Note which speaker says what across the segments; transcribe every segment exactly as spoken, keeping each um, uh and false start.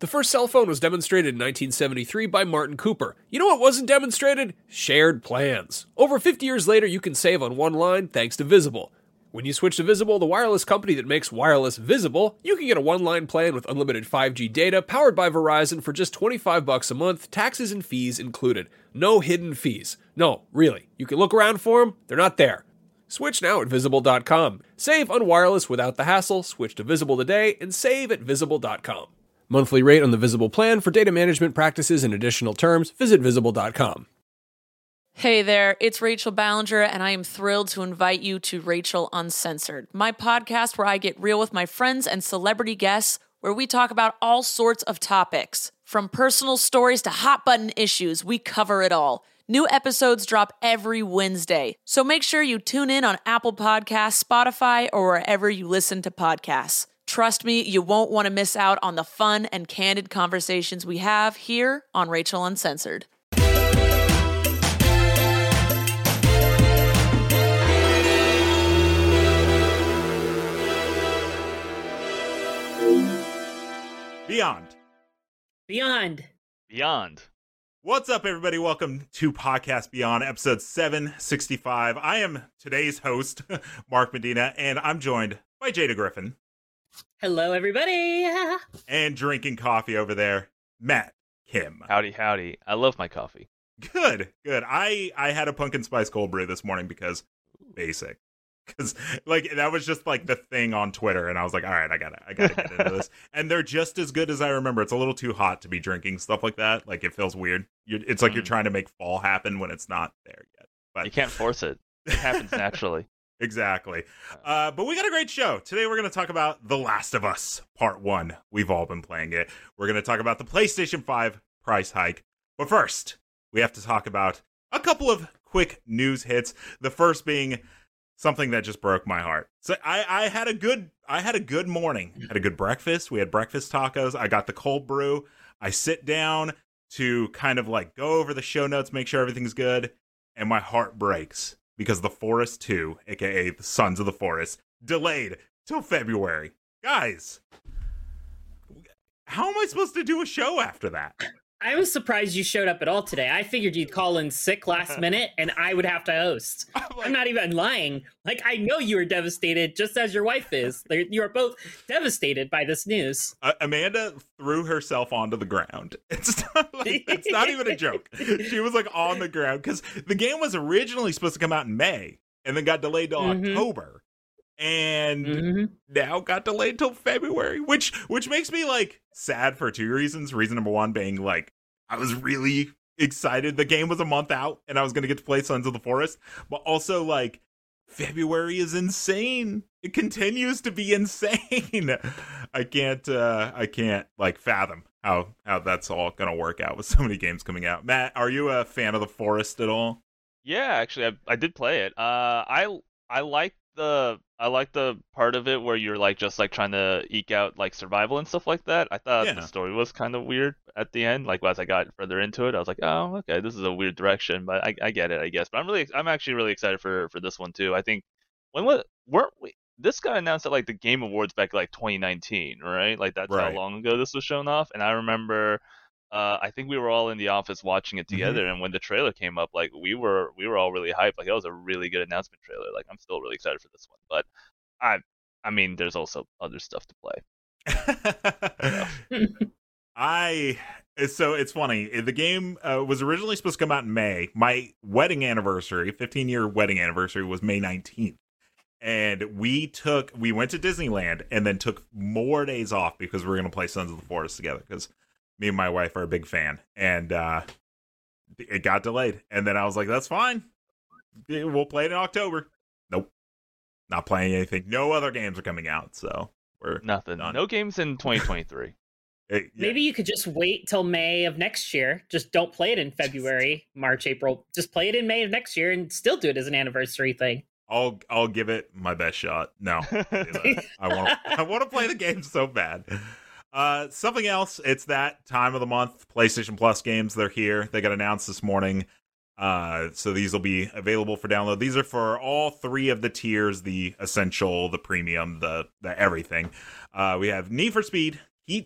Speaker 1: The first cell phone was demonstrated in nineteen seventy-three by Martin Cooper. You know what wasn't demonstrated? Shared plans. Over fifty years later, you can save on one line thanks to Visible. When you switch to Visible, the wireless company that makes wireless visible, you can get a one-line plan with unlimited five G data powered by Verizon for just twenty-five bucks a month, taxes and fees included. No hidden fees. No, really. You can look around for them. They're not there. Switch now at visible dot com. Save on wireless without the hassle. Switch to Visible today and save at visible dot com. Monthly rate on the Visible plan. For data management practices and additional terms, visit visible dot com.
Speaker 2: Hey there, it's Rachel Ballinger, and I am thrilled to invite you to Rachel Uncensored, my podcast where I get real with my friends and celebrity guests, where we talk about all sorts of topics. From personal stories to hot-button issues, we cover it all. New episodes drop every Wednesday, so make sure you tune in on Apple Podcasts, Spotify, or wherever you listen to podcasts. Trust me, you won't want to miss out on the fun and candid conversations we have here on Rachel Uncensored.
Speaker 3: Beyond.
Speaker 4: Beyond.
Speaker 5: Beyond.
Speaker 3: What's up, everybody? Welcome to Podcast Beyond, episode seven sixty-five. I am today's host, Mark Medina, and I'm joined by Jada Griffin.
Speaker 4: Hello, everybody.
Speaker 3: And drinking coffee over there, Matt Kim.
Speaker 5: Howdy, howdy. I love my coffee.
Speaker 3: Good, good. I, I had a pumpkin spice cold brew this morning because basic. Because, like, that was just, like, the thing on Twitter, and I was like, all right, I gotta, I gotta get into this. And they're just as good as I remember. It's a little too hot to be drinking stuff like that. Like, it feels weird. You're, it's like mm. you're trying to make fall happen when it's not there yet. But
Speaker 5: you can't force it. It happens naturally.
Speaker 3: Exactly. Uh, but we got a great show. Today we're going to talk about The Last of Us Part one. We've all been playing it. We're going to talk about the PlayStation five price hike. But first, we have to talk about a couple of quick news hits. The first being something that just broke my heart. So I, I had a good I had a good morning. Had a good breakfast. We had breakfast tacos. I got the cold brew. I sit down to kind of like go over the show notes, make sure everything's good, and my heart breaks because The Forest two, aka The Sons of the Forest, delayed till February. Guys, how am I supposed to do a show after that?
Speaker 4: I was surprised you showed up at all today. I figured you'd call in sick last minute and I would have to host. I'm, like, I'm not even lying. Like, I know you were devastated just as your wife is. You are both devastated by this news.
Speaker 3: Uh, Amanda threw herself onto the ground. It's not like, that's not even a joke. She was like on the ground because the game was originally supposed to come out in May and then got delayed to mm-hmm. October. And mm-hmm. now got delayed till February, which which makes me like sad for two reasons. Reason number one being like I was really excited. The game was a month out and I was going to get to play Sons of the Forest. But also like February is insane. It continues to be insane. I can't uh, I can't like fathom how, how that's all going to work out with so many games coming out. Matt, are you a fan of The Forest at all?
Speaker 5: Yeah, actually, I, I did play it. Uh, I I like the I like the part of it where you're like just like trying to eke out like survival and stuff like that. I thought yeah. the story was kind of weird at the end. Like as I got further into it, I was like, oh, okay, this is a weird direction, but I, I get it, I guess. But I'm really, I'm actually really excited for for this one too. I think when what weren't we? This got announced at like the Game Awards back like twenty nineteen, right? Like that's right. how long ago this was shown off. And I remember. Uh, I think we were all in the office watching it together, mm-hmm. and when the trailer came up, like we were, we were all really hyped. Like it was a really good announcement trailer. Like I'm still really excited for this one, but I, I mean, there's also other stuff to play.
Speaker 3: I so it's funny. The game uh, was originally supposed to come out in May. My wedding anniversary, fifteen year wedding anniversary, was May nineteenth, and we took we went to Disneyland and then took more days off because we were going to play Sons of the Forest together because. Me and my wife are a big fan, and uh, it got delayed. And then I was like, that's fine. We'll play it in October. Nope. Not playing anything. No other games are coming out, so we're
Speaker 5: Nothing. Done. No games in twenty twenty-three.
Speaker 3: it, yeah.
Speaker 4: Maybe you could just wait till May of next year. Just don't play it in February, March, April. Just play it in May of next year and still do it as an anniversary thing.
Speaker 3: I'll I'll give it my best shot. No. I want I want to play the game so bad. Uh, something else, it's that time of the month. PlayStation Plus games, they're here. They got announced this morning. Uh, so these will be available for download. These are for all three of the tiers, the essential, the premium, the, the everything. Uh, we have Need for Speed Heat,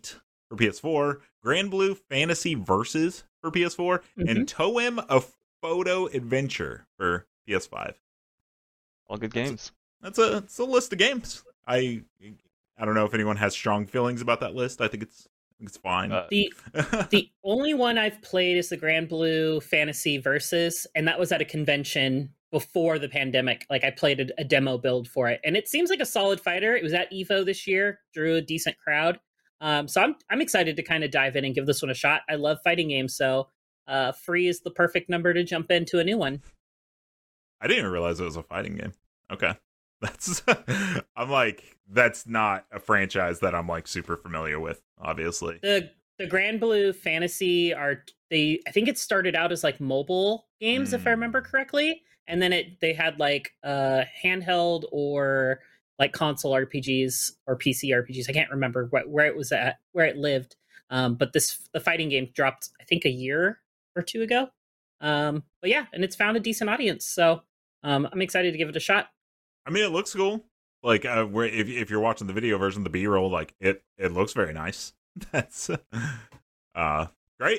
Speaker 3: for P S four, Grand Blue Fantasy Versus for P S four, mm-hmm. and Toem A Photo Adventure for P S five.
Speaker 5: All good games.
Speaker 3: That's a, that's a, that's a list of games. I I don't know if anyone has strong feelings about that list. I think it's I think it's fine.
Speaker 4: Uh, the the only one I've played is the Grand Blue Fantasy Versus, and that was at a convention before the pandemic. Like I played a, a demo build for it, and it seems like a solid fighter. It was at EVO this year, drew a decent crowd. Um, so I'm I'm excited to kind of dive in and give this one a shot. I love fighting games, so uh, free is the perfect number to jump into a new one.
Speaker 3: I didn't even realize it was a fighting game. Okay. That's I'm like that's not a franchise that I'm like super familiar with, obviously.
Speaker 4: The the Grand Blue Fantasy are they I think it started out as like mobile games, mm. if I remember correctly, and then it they had like uh handheld or like console R P Gs or P C R P Gs. I can't remember what, where it was at, where it lived. Um, but this the fighting game dropped I think a year or two ago. Um, but yeah, and it's found a decent audience, so um, I'm excited to give it a shot.
Speaker 3: I mean, it looks cool. Like, uh, where if if you're watching the video version, the B-roll, like it, it looks very nice. That's uh great.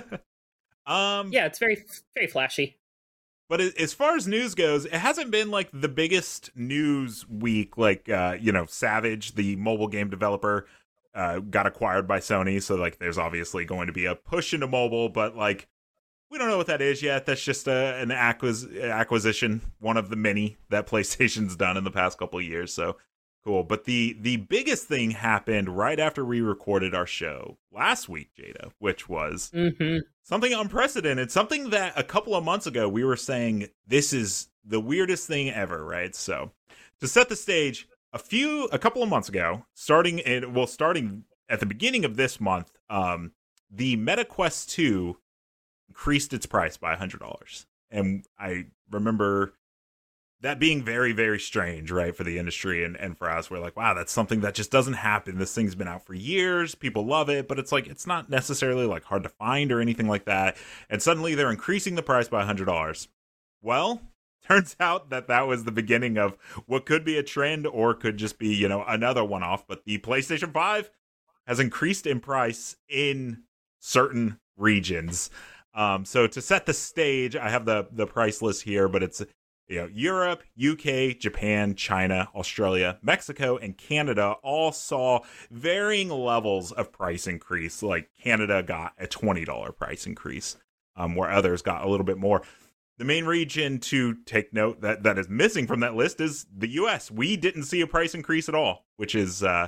Speaker 3: um,
Speaker 4: yeah, it's very very flashy.
Speaker 3: But as far as news goes, it hasn't been like the biggest news week. Like, uh, you know, Savage, the mobile game developer, uh, got acquired by Sony, so like, there's obviously going to be a push into mobile, but like. We don't know what that is yet. That's just a, an acquis- acquisition, one of the many that PlayStation's done in the past couple of years. So cool. But the the biggest thing happened right after we recorded our show last week, Jada, which was
Speaker 4: mm-hmm.
Speaker 3: something unprecedented, something that a couple of months ago we were saying this is the weirdest thing ever, right? So to set the stage, a few, a couple of months ago, starting in, well, starting at the beginning of this month, um, the Meta Quest two increased its price by one hundred dollars. And I remember that being very, very strange, right, for the industry and, and for us. We're like, wow, that's something that just doesn't happen. This thing's been out for years. People love it, but it's like, it's not necessarily like hard to find or anything like that. And suddenly they're increasing the price by one hundred dollars. Well, turns out that that was the beginning of what could be a trend or could just be, you know, another one-off. But the PlayStation five has increased in price in certain regions. Um, so to set the stage, I have the, the price list here, but it's, you know, Europe, U K, Japan, China, Australia, Mexico, and Canada all saw varying levels of price increase. Like Canada got a twenty dollars price increase, um, where others got a little bit more. The main region to take note that, that is missing from that list is the U S. We didn't see a price increase at all, which is, uh,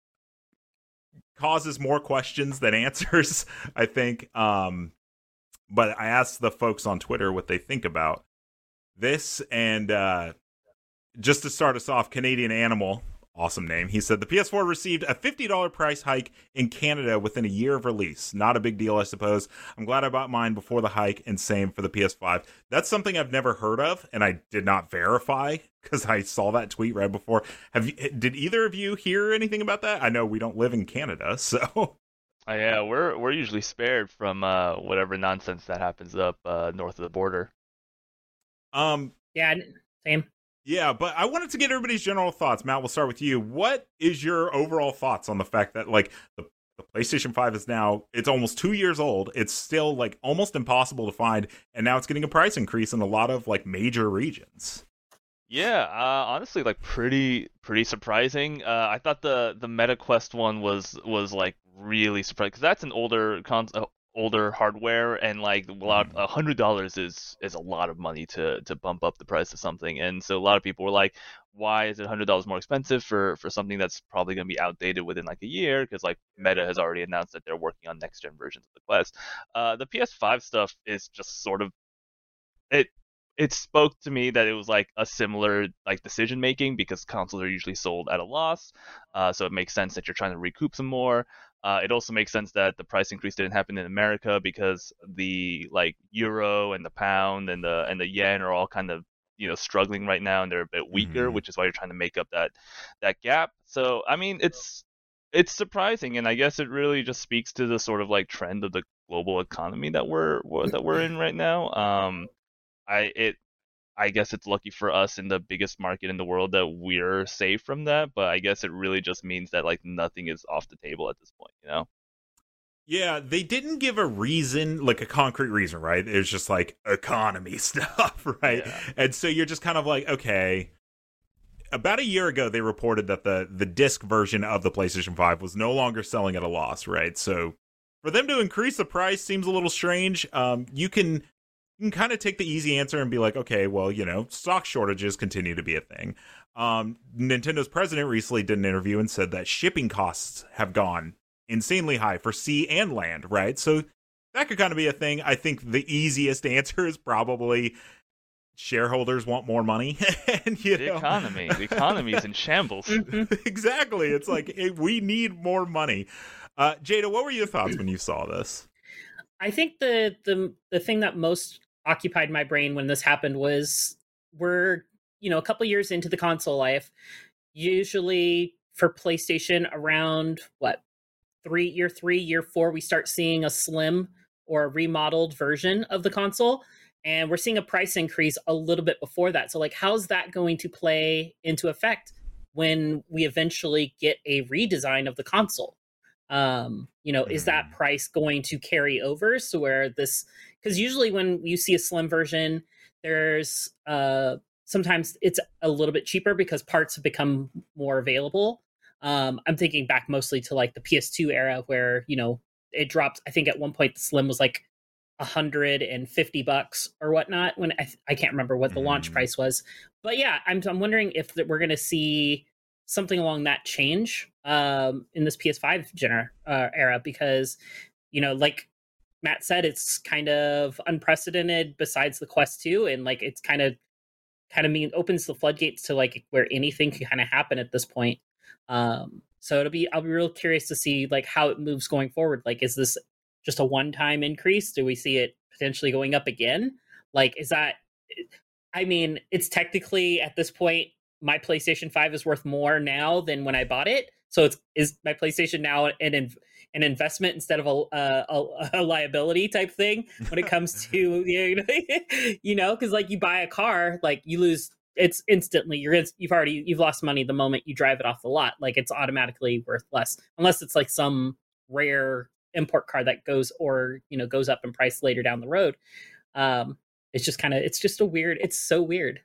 Speaker 3: causes more questions than answers, I think. Um, But I asked the folks on Twitter what they think about this. And uh, just to start us off, Canadian Animal, awesome name. He said the P S four received a fifty dollars price hike in Canada within a year of release. Not a big deal, I suppose. I'm glad I bought mine before the hike, and same for the P S five. That's something I've never heard of, and I did not verify because I saw that tweet right before. Have you, did either of you hear anything about that? I know we don't live in Canada, so...
Speaker 5: Uh, yeah, we're we're usually spared from uh, whatever nonsense that happens up uh, north of the border.
Speaker 3: Um.
Speaker 4: Yeah. Same.
Speaker 3: Yeah, but I wanted to get everybody's general thoughts. Matt, we'll start with you. What is your overall thoughts on the fact that like the, the PlayStation five is now it's almost two years old. It's still like almost impossible to find, and now it's getting a price increase in a lot of like major regions.
Speaker 5: Yeah, uh, honestly, like pretty pretty surprising. Uh, I thought the the Meta Quest one was was like really surprising because that's an older con- uh, older hardware, and like a lot a hundred dollars is is a lot of money to to bump up the price of something. And so a lot of people were like, why is it a hundred dollars more expensive for for something that's probably going to be outdated within like a year? Because like Meta has already announced that they're working on next gen versions of the Quest. Uh, the P S five stuff is just sort of it. It spoke to me that it was like a similar like decision making because consoles are usually sold at a loss, uh, so it makes sense that you're trying to recoup some more. Uh, it also makes sense that the price increase didn't happen in America because the like euro and the pound and the and the yen are all kind of you know struggling right now and they're a bit weaker, mm-hmm. which is why you're trying to make up that that gap. So I mean it's it's surprising, and I guess it really just speaks to the sort of like trend of the global economy that we're that we're in right now. Um, I it I guess it's lucky for us in the biggest market in the world that we're safe from that, but I guess it really just means that like nothing is off the table at this point, you know?
Speaker 3: Yeah, they didn't give a reason, like a concrete reason, right? It was just like economy stuff, right? Yeah. And so you're just kind of like, okay. About a year ago, they reported that the, the disc version of the PlayStation five was no longer selling at a loss, right? So for them to increase the price seems a little strange. Um, you can you can kind of take the easy answer and be like, okay, well, you know, stock shortages continue to be a thing. Um, Nintendo's president recently did an interview and said that shipping costs have gone insanely high for sea and land, right? So that could kind of be a thing. I think the easiest answer is probably shareholders want more money. and you
Speaker 5: the
Speaker 3: know.
Speaker 5: economy the economy is in shambles.
Speaker 3: Exactly. It's like hey, we need more money. uh Jada, what were your thoughts when you saw this?
Speaker 4: I think the the the thing that most occupied my brain when this happened was we're you know a couple years into the console life. Usually for PlayStation, around what three year three year four, we start seeing a slim or a remodeled version of the console. And we're seeing a price increase a little bit before that. So like, how's that going to play into effect when we eventually get a redesign of the console? Um, you know, mm. is that price going to carry over? So where this, because usually when you see a slim version, there's uh, sometimes it's a little bit cheaper because parts have become more available. Um, I'm thinking back mostly to like the P S two era where, you know, it dropped. I think at one point the slim was like one hundred fifty bucks or whatnot. When I, th- I can't remember what the mm. launch price was, but yeah, I'm I'm wondering if that we're going to see something along that change um, in this P S five gener- uh, era, because you know, like Matt said, it's kind of unprecedented besides the Quest two, and like it's kind of kind of mean opens the floodgates to like where anything can kind of happen at this point. Um, so it'll be I'll be real curious to see like how it moves going forward. Like, is this just a one-time increase? Do we see it potentially going up again? Like, is that, I mean, it's technically at this point, my PlayStation five is worth more now than when I bought it. So it's, is my PlayStation now an an investment instead of a, a, a liability type thing when it comes to, you know, you know, because like you buy a car, like you lose, it's instantly, you're you've already, you've lost money the moment you drive it off the lot. Like it's automatically worth less, unless it's like some rare import car that goes or you know goes up in price later down the road. Um it's just kind of it's just a weird it's so weird.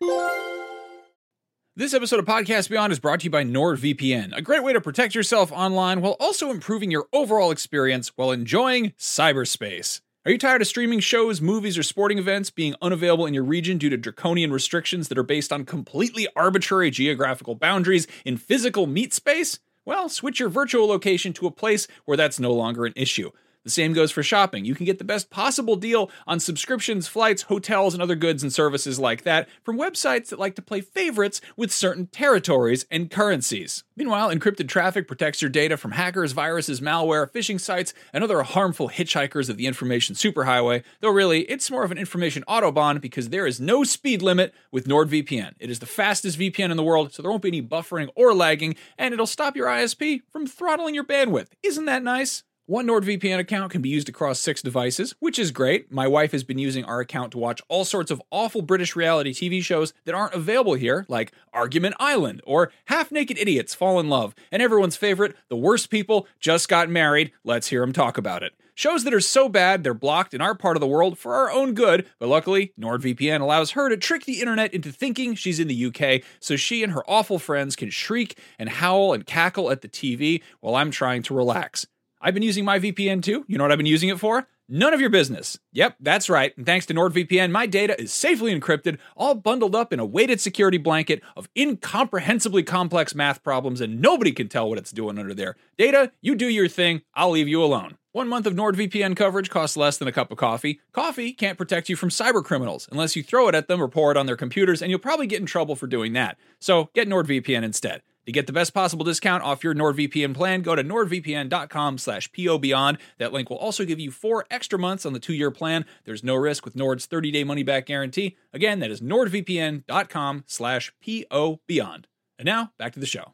Speaker 6: This episode of Podcast Beyond is brought to you by NordVPN, a great way to protect yourself online while also improving your overall experience while enjoying cyberspace. Are you tired of streaming shows, movies, or sporting events being unavailable in your region due to draconian restrictions that are based on completely arbitrary geographical boundaries in physical meat space? Well, switch your virtual location to a place where that's no longer an issue. The same goes for shopping. You can get the best possible deal on subscriptions, flights, hotels, and other goods and services like that from websites that like to play favorites with certain territories and currencies. Meanwhile, encrypted traffic protects your data from hackers, viruses, malware, phishing sites, and other harmful hitchhikers of the information superhighway, though really, it's more of an information autobahn because there is no speed limit with NordVPN. It is the fastest V P N in the world, so there won't be any buffering or lagging, and it'll stop your I S P from throttling your bandwidth. Isn't that nice? One NordVPN account can be used across six devices, which is great. My wife has been using our account to watch all sorts of awful British reality T V shows that aren't available here, like Argument Island or Half-Naked Idiots Fall in Love, and everyone's favorite, The Worst People Just Got Married. Let's hear them talk about it. Shows that are so bad they're blocked in our part of the world for our own good, but luckily, NordVPN allows her to trick the internet into thinking she's in the U K, so she and her awful friends can shriek and howl and cackle at the T V while I'm trying to relax. I've been using my V P N too. You know what I've been using it for? None of your business. Yep, that's right. And thanks to NordVPN, my data is safely encrypted, all bundled up in a weighted security blanket of incomprehensibly complex math problems, and nobody can tell what it's doing under there. Data, you do your thing. I'll leave you alone. One month of NordVPN coverage costs less than a cup of coffee. Coffee can't protect you from cyber criminals unless you throw it at them or pour it on their computers, and you'll probably get in trouble for doing that. So get NordVPN instead. To get the best possible discount off your NordVPN plan, go to nordvpn.com slash pobeyond. That link will also give you four extra months on the two-year plan. There's no risk with Nord's thirty-day money-back guarantee. Again, that is nordvpn.com slash pobeyond. And now, back to the show.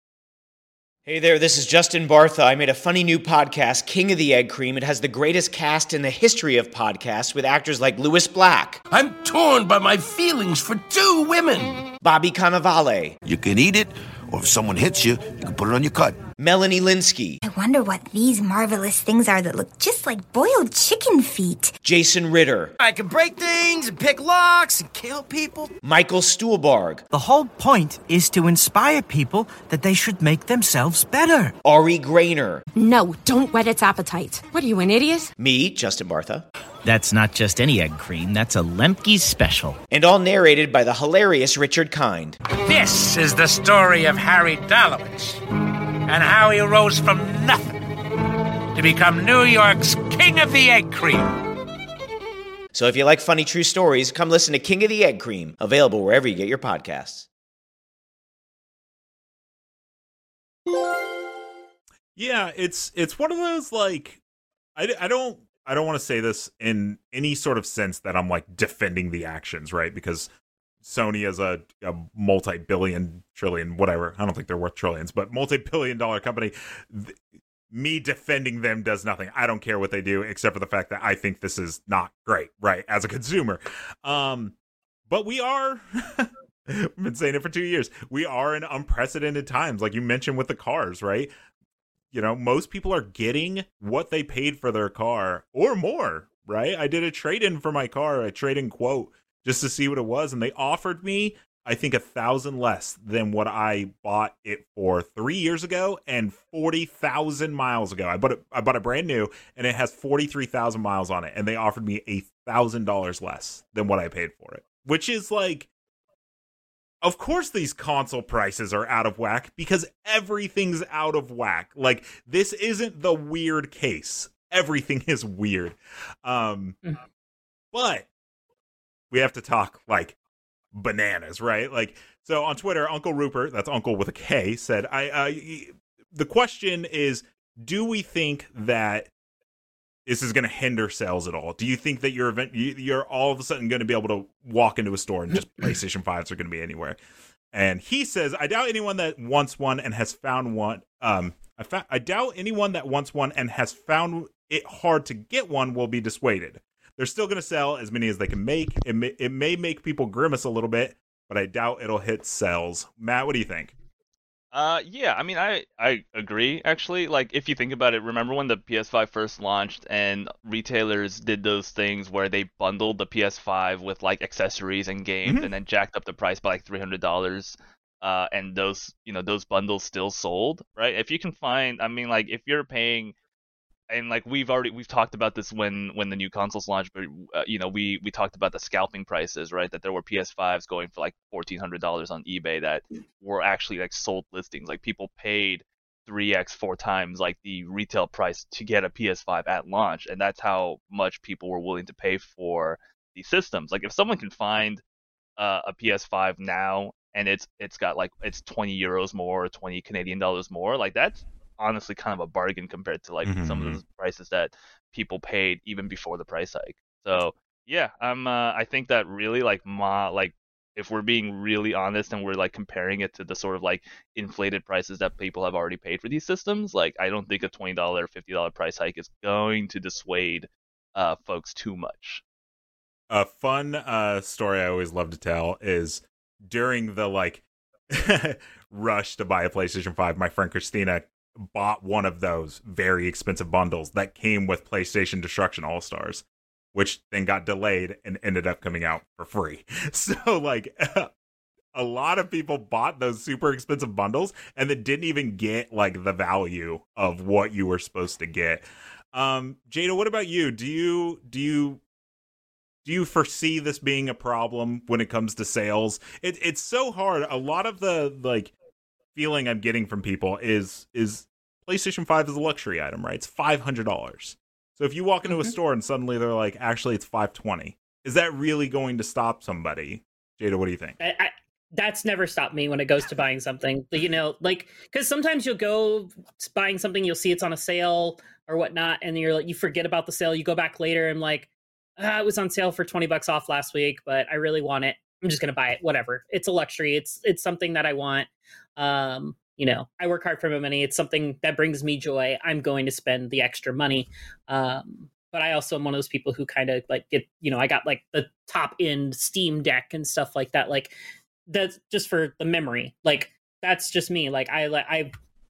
Speaker 7: Hey there, this is Justin Bartha. I made a funny new podcast, King of the Egg Cream. It has the greatest cast in the history of podcasts with actors like Louis Black.
Speaker 8: I'm torn by my feelings for two women.
Speaker 7: Bobby Cannavale.
Speaker 8: You can eat it, or if someone hits you, you can put it on your cut.
Speaker 7: Melanie Linsky.
Speaker 9: I wonder what these marvelous things are that look just like boiled chicken feet.
Speaker 7: Jason Ritter.
Speaker 8: I can break things and pick locks and kill people.
Speaker 7: Michael Stuhlbarg.
Speaker 10: The whole point is to inspire people that they should make themselves better.
Speaker 7: Ari Grainer.
Speaker 11: No, don't whet its appetite. What are you, an idiot?
Speaker 7: Me, Justin Bartha.
Speaker 10: That's not just any egg cream, that's a Lemke's special.
Speaker 7: And all narrated by the hilarious Richard Kind.
Speaker 12: This is the story of Harry Dalowitz and how he rose from nothing to become New York's King of the Egg Cream.
Speaker 7: So if you like funny true stories, come listen to King of the Egg Cream, available wherever you get your podcasts.
Speaker 3: Yeah, it's it's one of those, like, I, I don't I don't want to say this in any sort of sense that I'm like defending the actions, right? Because Sony is a, a multi-billion, trillion, whatever. I don't think they're worth trillions, but multi-billion dollar company. Th- me defending them does nothing. I don't care what they do, except for the fact that I think this is not great, right? As a consumer. Um, but we are, I've been saying it for two years. We are in unprecedented times, like you mentioned with the cars, right? You know, most people are getting what they paid for their car or more, right? I did a trade-in for my car, a trade-in quote, just to see what it was. And they offered me, I think, a thousand less than what I bought it for three years ago and forty thousand miles ago. I bought it, I bought it brand new, and it has forty-three thousand miles on it. And they offered me a thousand dollars less than what I paid for it, which is like, of course these console prices are out of whack because everything's out of whack. Like, this isn't the weird case. Everything is weird. Um, but we have to talk, like, bananas, right? Like, so on Twitter, Uncle Rupert, that's Uncle with a K, said, I, uh, the question is, do we think that this is going to hinder sales at all? Do you think that you're event you're all of a sudden going to be able to walk into a store and just PlayStation fives are going to be anywhere? And he says, I doubt anyone that wants one and has found one. Um, I, fa- I doubt anyone that wants one and has found it hard to get one will be dissuaded. They're still going to sell as many as they can make. It may, it may make people grimace a little bit, but I doubt it'll hit sales. Matt, what do you think?
Speaker 5: Uh, yeah, I mean, I, I agree, actually. Like, if you think about it, remember when the P S five first launched and retailers did those things where they bundled the P S five with, like, accessories and games mm-hmm. and then jacked up the price by, like, three hundred dollars, uh, and those, you know, those bundles still sold, right? If you can find, I mean, like, if you're paying, and, like, we've already, we've talked about this when, when the new consoles launched, but, uh, you know, we, we talked about the scalping prices, right? That there were P S fives going for, like, fourteen hundred dollars on eBay that were actually, like, sold listings. Like, people paid three x, four times, like, the retail price to get a P S five at launch. And that's how much people were willing to pay for these systems. Like, if someone can find uh, a P S five now and it's it's got, like, it's twenty euros more or twenty Canadian dollars more, like, that's honestly kind of a bargain compared to, like, mm-hmm. some of the prices that people paid even before the price hike. So yeah, I'm uh, I think that really, like, ma like if we're being really honest and we're, like, comparing it to the sort of, like, inflated prices that people have already paid for these systems, like, I don't think a twenty dollars, fifty dollars price hike is going to dissuade uh, folks too much.
Speaker 3: A fun uh, story I always love to tell is during the, like, rush to buy a PlayStation five, my friend Christina bought one of those very expensive bundles that came with PlayStation Destruction All-Stars, which then got delayed and ended up coming out for free. So, like, a lot of people bought those super expensive bundles and then didn't even get, like, the value of what you were supposed to get. Um, Jada, what about you? Do you do you do you foresee this being a problem when it comes to sales? It, it's so hard. A lot of the, like, feeling I'm getting from people is is PlayStation five is a luxury item, right? It's five hundred dollars. So if you walk into mm-hmm. a store and suddenly they're like, actually, it's five hundred twenty dollars, is that really going to stop somebody? Jada, what do you think?
Speaker 4: I, I, that's never stopped me when it goes to buying something. You know, like, because sometimes you'll go buying something, you'll see it's on a sale or whatnot, and you're like, you forget about the sale. You go back later and like, ah, it was on sale for twenty bucks off last week, but I really want it. I'm just gonna buy it. Whatever. It's a luxury. It's it's something that I want. Um, you know, I work hard for my money. It's something that brings me joy. I'm going to spend the extra money. Um, but I also am one of those people who kind of like get, you know, I got like the top end Steam Deck and stuff like that. Like, that's just for the memory. Like, that's just me. Like, I I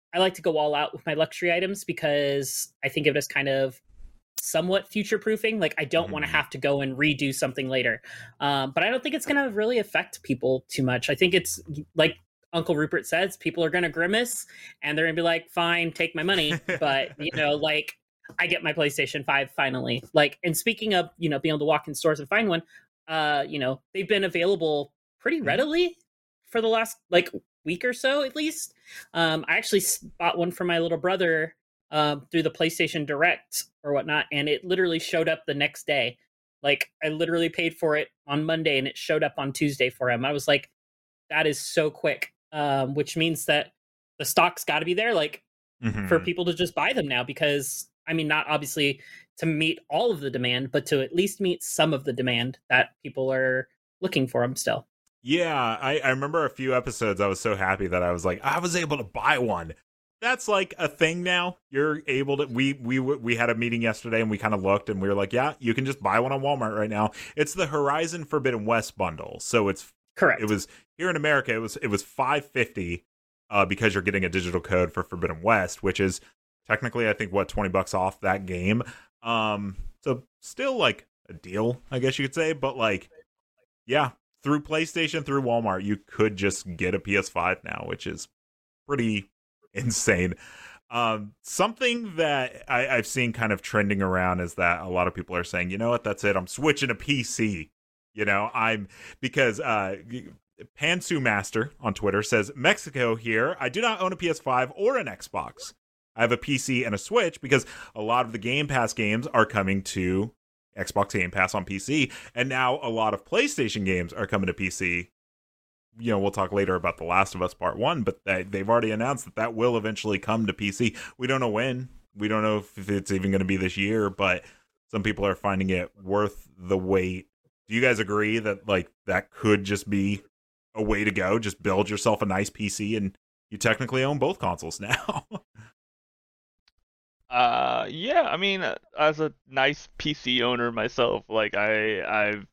Speaker 4: I like to go all out with my luxury items because I think of it as kind of somewhat future proofing. Like I don't mm-hmm. want to have to go and redo something later. Um, but I don't think it's going to really affect people too much. I think it's like Uncle Rupert says, people are going to grimace and they're going to be like, fine, take my money. But, you know, like I get my PlayStation five finally. Like, and speaking of, you know, being able to walk in stores and find one, uh, you know, they've been available pretty readily for the last like week or so, at least. Um, I actually bought one for my little brother um, through the PlayStation Direct or whatnot, and it literally showed up the next day. Like I literally paid for it on Monday and it showed up on Tuesday for him. I was like, that is so quick, um, which means that the stock's got to be there, like mm-hmm. for people to just buy them now, because I mean, not obviously to meet all of the demand, but to at least meet some of the demand that people are looking for them still.
Speaker 3: Yeah, I, I remember a few episodes I was so happy that I was like, I was able to buy one. That's like a thing now. You're able to, we we we had a meeting yesterday and we kind of looked and we were like, yeah, you can just buy one on Walmart right now. It's the Horizon Forbidden West bundle. So it's
Speaker 4: correct.
Speaker 3: It was here in America, it was it was five fifty uh, because you're getting a digital code for Forbidden West, which is technically, I think, what, twenty bucks off that game. Um, so still like a deal, I guess you could say. But like, yeah, through PlayStation, through Walmart, you could just get a P S five now, which is pretty insane. Um, something that I, I've seen kind of trending around is that a lot of people are saying, you know what, that's it. I'm switching to P C. You know, I'm because uh, Pantsu Master on Twitter says, Mexico here. I do not own a P S five or an Xbox. I have a P C and a Switch because a lot of the Game Pass games are coming to Xbox Game Pass on P C. And now a lot of PlayStation games are coming to P C. You know, we'll talk later about The Last of Us Part one, but they, they've already announced that that will eventually come to P C. We don't know when. We don't know if it's even going to be this year, but some people are finding it worth the wait. Do you guys agree that, like, that could just be a way to go? Just build yourself a nice P C and you technically own both consoles now.
Speaker 5: uh, yeah, I mean, as a nice P C owner myself, like, I, I've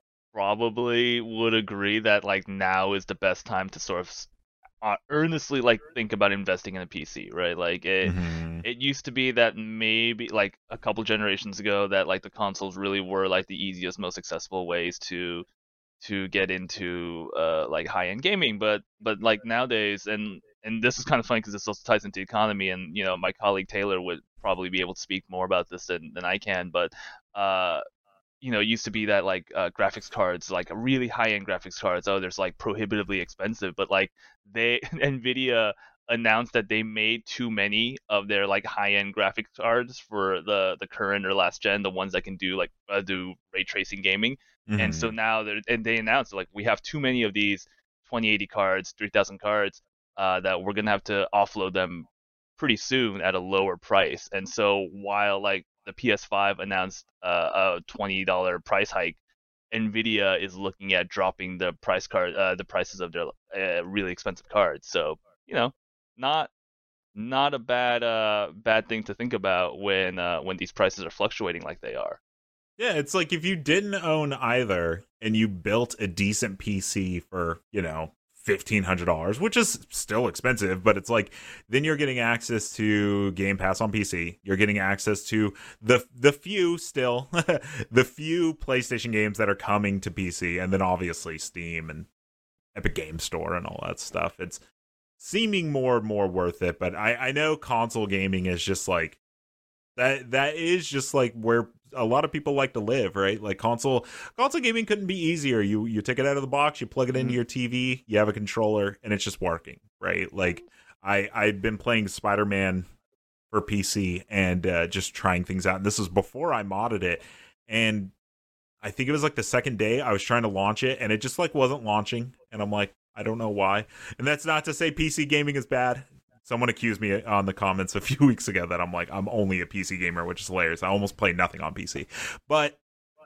Speaker 5: probably would agree that like now is the best time to sort of uh, earnestly like think about investing in a P C, right? Like it, mm-hmm. it used to be that maybe like a couple generations ago that like the consoles really were like the easiest, most accessible ways to to get into uh like high end gaming, but but like nowadays, and and this is kind of funny because this also ties into economy, and you know my colleague Taylor would probably be able to speak more about this than than I can, but uh. you know, it used to be that like uh, graphics cards, like really high-end graphics cards, oh, there's like prohibitively expensive, but like they Nvidia announced that they made too many of their like high-end graphics cards for the the current or last gen, the ones that can do like uh, do ray tracing gaming, mm-hmm. and so now they're and they announced like we have too many of these twenty eighty cards, three thousand cards, uh, that we're gonna have to offload them pretty soon at a lower price, and so while like the P S five announced uh, a twenty dollars price hike, Nvidia is looking at dropping the price card, uh, the prices of their uh, really expensive cards. So you know, not not a bad uh, bad thing to think about when uh, when these prices are fluctuating like they are.
Speaker 3: Yeah, it's like if you didn't own either and you built a decent P C for, you know, fifteen hundred dollars, which is still expensive, but it's like then you're getting access to Game Pass on P C. You're getting access to the the few still the few PlayStation games that are coming to P C, and then obviously Steam and Epic Game Store and all that stuff. It's seeming more and more worth it, but I I know console gaming is just like that that is just like where a lot of people like to live, right? Like console console gaming couldn't be easier. You you take it out of the box, you plug it into your T V, you have a controller, and it's just working, right? Like I I'd been playing Spider-Man for P C and uh, just trying things out, and this was before I modded it, and I think it was like the second day I was trying to launch it, and it just like wasn't launching, and I'm like, I don't know why. And that's not to say P C gaming is bad. Someone accused me on the comments a few weeks ago that I'm like, I'm only a P C gamer, which is hilarious. I almost play nothing on P C. But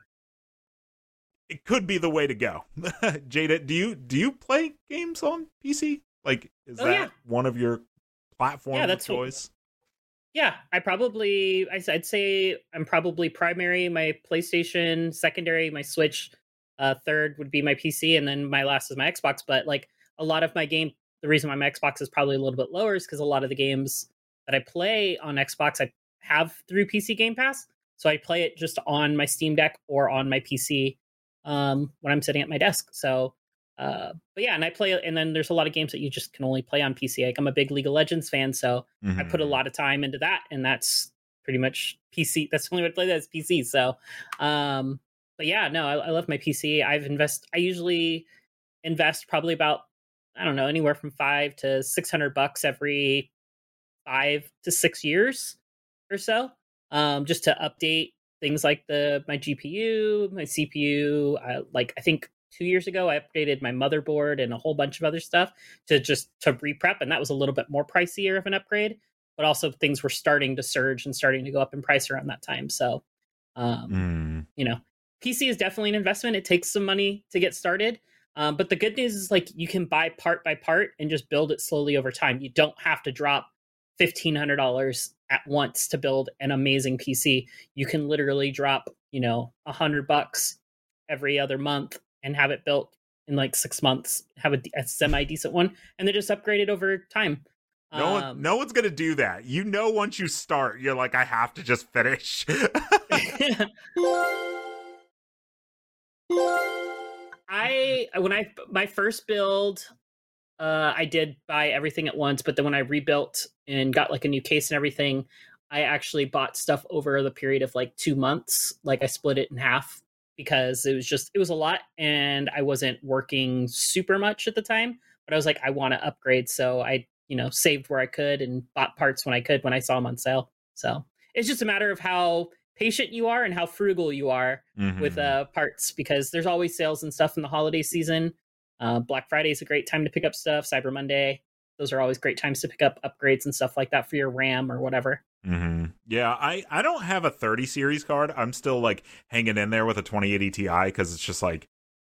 Speaker 3: it could be the way to go. Jada, do you do you play games on P C? Like, is
Speaker 4: oh,
Speaker 3: that
Speaker 4: yeah.
Speaker 3: one of your platforms
Speaker 4: yeah, that's
Speaker 3: of choice?
Speaker 4: What, yeah, I probably, I'd say I'm probably primary, my PlayStation, secondary, my Switch, uh, third would be my P C, and then my last is my Xbox. But like a lot of my game the reason why my Xbox is probably a little bit lower is because a lot of the games that I play on Xbox I have through P C Game Pass. So I play it just on my Steam Deck or on my P C um, when I'm sitting at my desk. So, uh, but yeah, and I play, and then there's a lot of games that you just can only play on P C. Like I'm a big League of Legends fan, so mm-hmm. I put a lot of time into that, and that's pretty much P C. That's the only way to play that is P C. So, um, but yeah, no, I, I love my P C. I've invest. I usually invest probably about I don't know anywhere from five to six hundred bucks every five to six years or so. Um, just to update things like the my G P U, my C P U. I, like I think two years ago, I updated my motherboard and a whole bunch of other stuff to just to re-prep, and that was a little bit more pricier of an upgrade. But also things were starting to surge and starting to go up in price around that time. So, um, mm. you know, P C is definitely an investment. It takes some money to get started. Um, but the good news is like you can buy part by part and just build it slowly over time. You don't have to drop fifteen hundred dollars at once to build an amazing P C. You can literally drop, you know, a hundred bucks every other month and have it built in like six months, have a, a semi-decent one, and then just upgrade it over time.
Speaker 3: No
Speaker 4: um,
Speaker 3: one, no one's going to do that. You know, once you start, you're like, I have to just finish.
Speaker 4: I, when I, my first build, Uh, I did buy everything at once, but then when I rebuilt and got like a new case and everything, I actually bought stuff over the period of like two months. Like I split it in half because it was just, it was a lot and I wasn't working super much at the time, but I was like, I want to upgrade. So I, you know, saved where I could and bought parts when I could, when I saw them on sale. So it's just a matter of how patient you are and how frugal you are mm-hmm. with uh, parts, because there's always sales and stuff in the holiday season. Uh, Black Friday is a great time to pick up stuff. Cyber Monday, those are always great times to pick up upgrades and stuff like that for your RAM or whatever.
Speaker 3: Mm-hmm. Yeah, I, I don't have a thirty series card. I'm still like hanging in there with a twenty eighty Ti because it's just like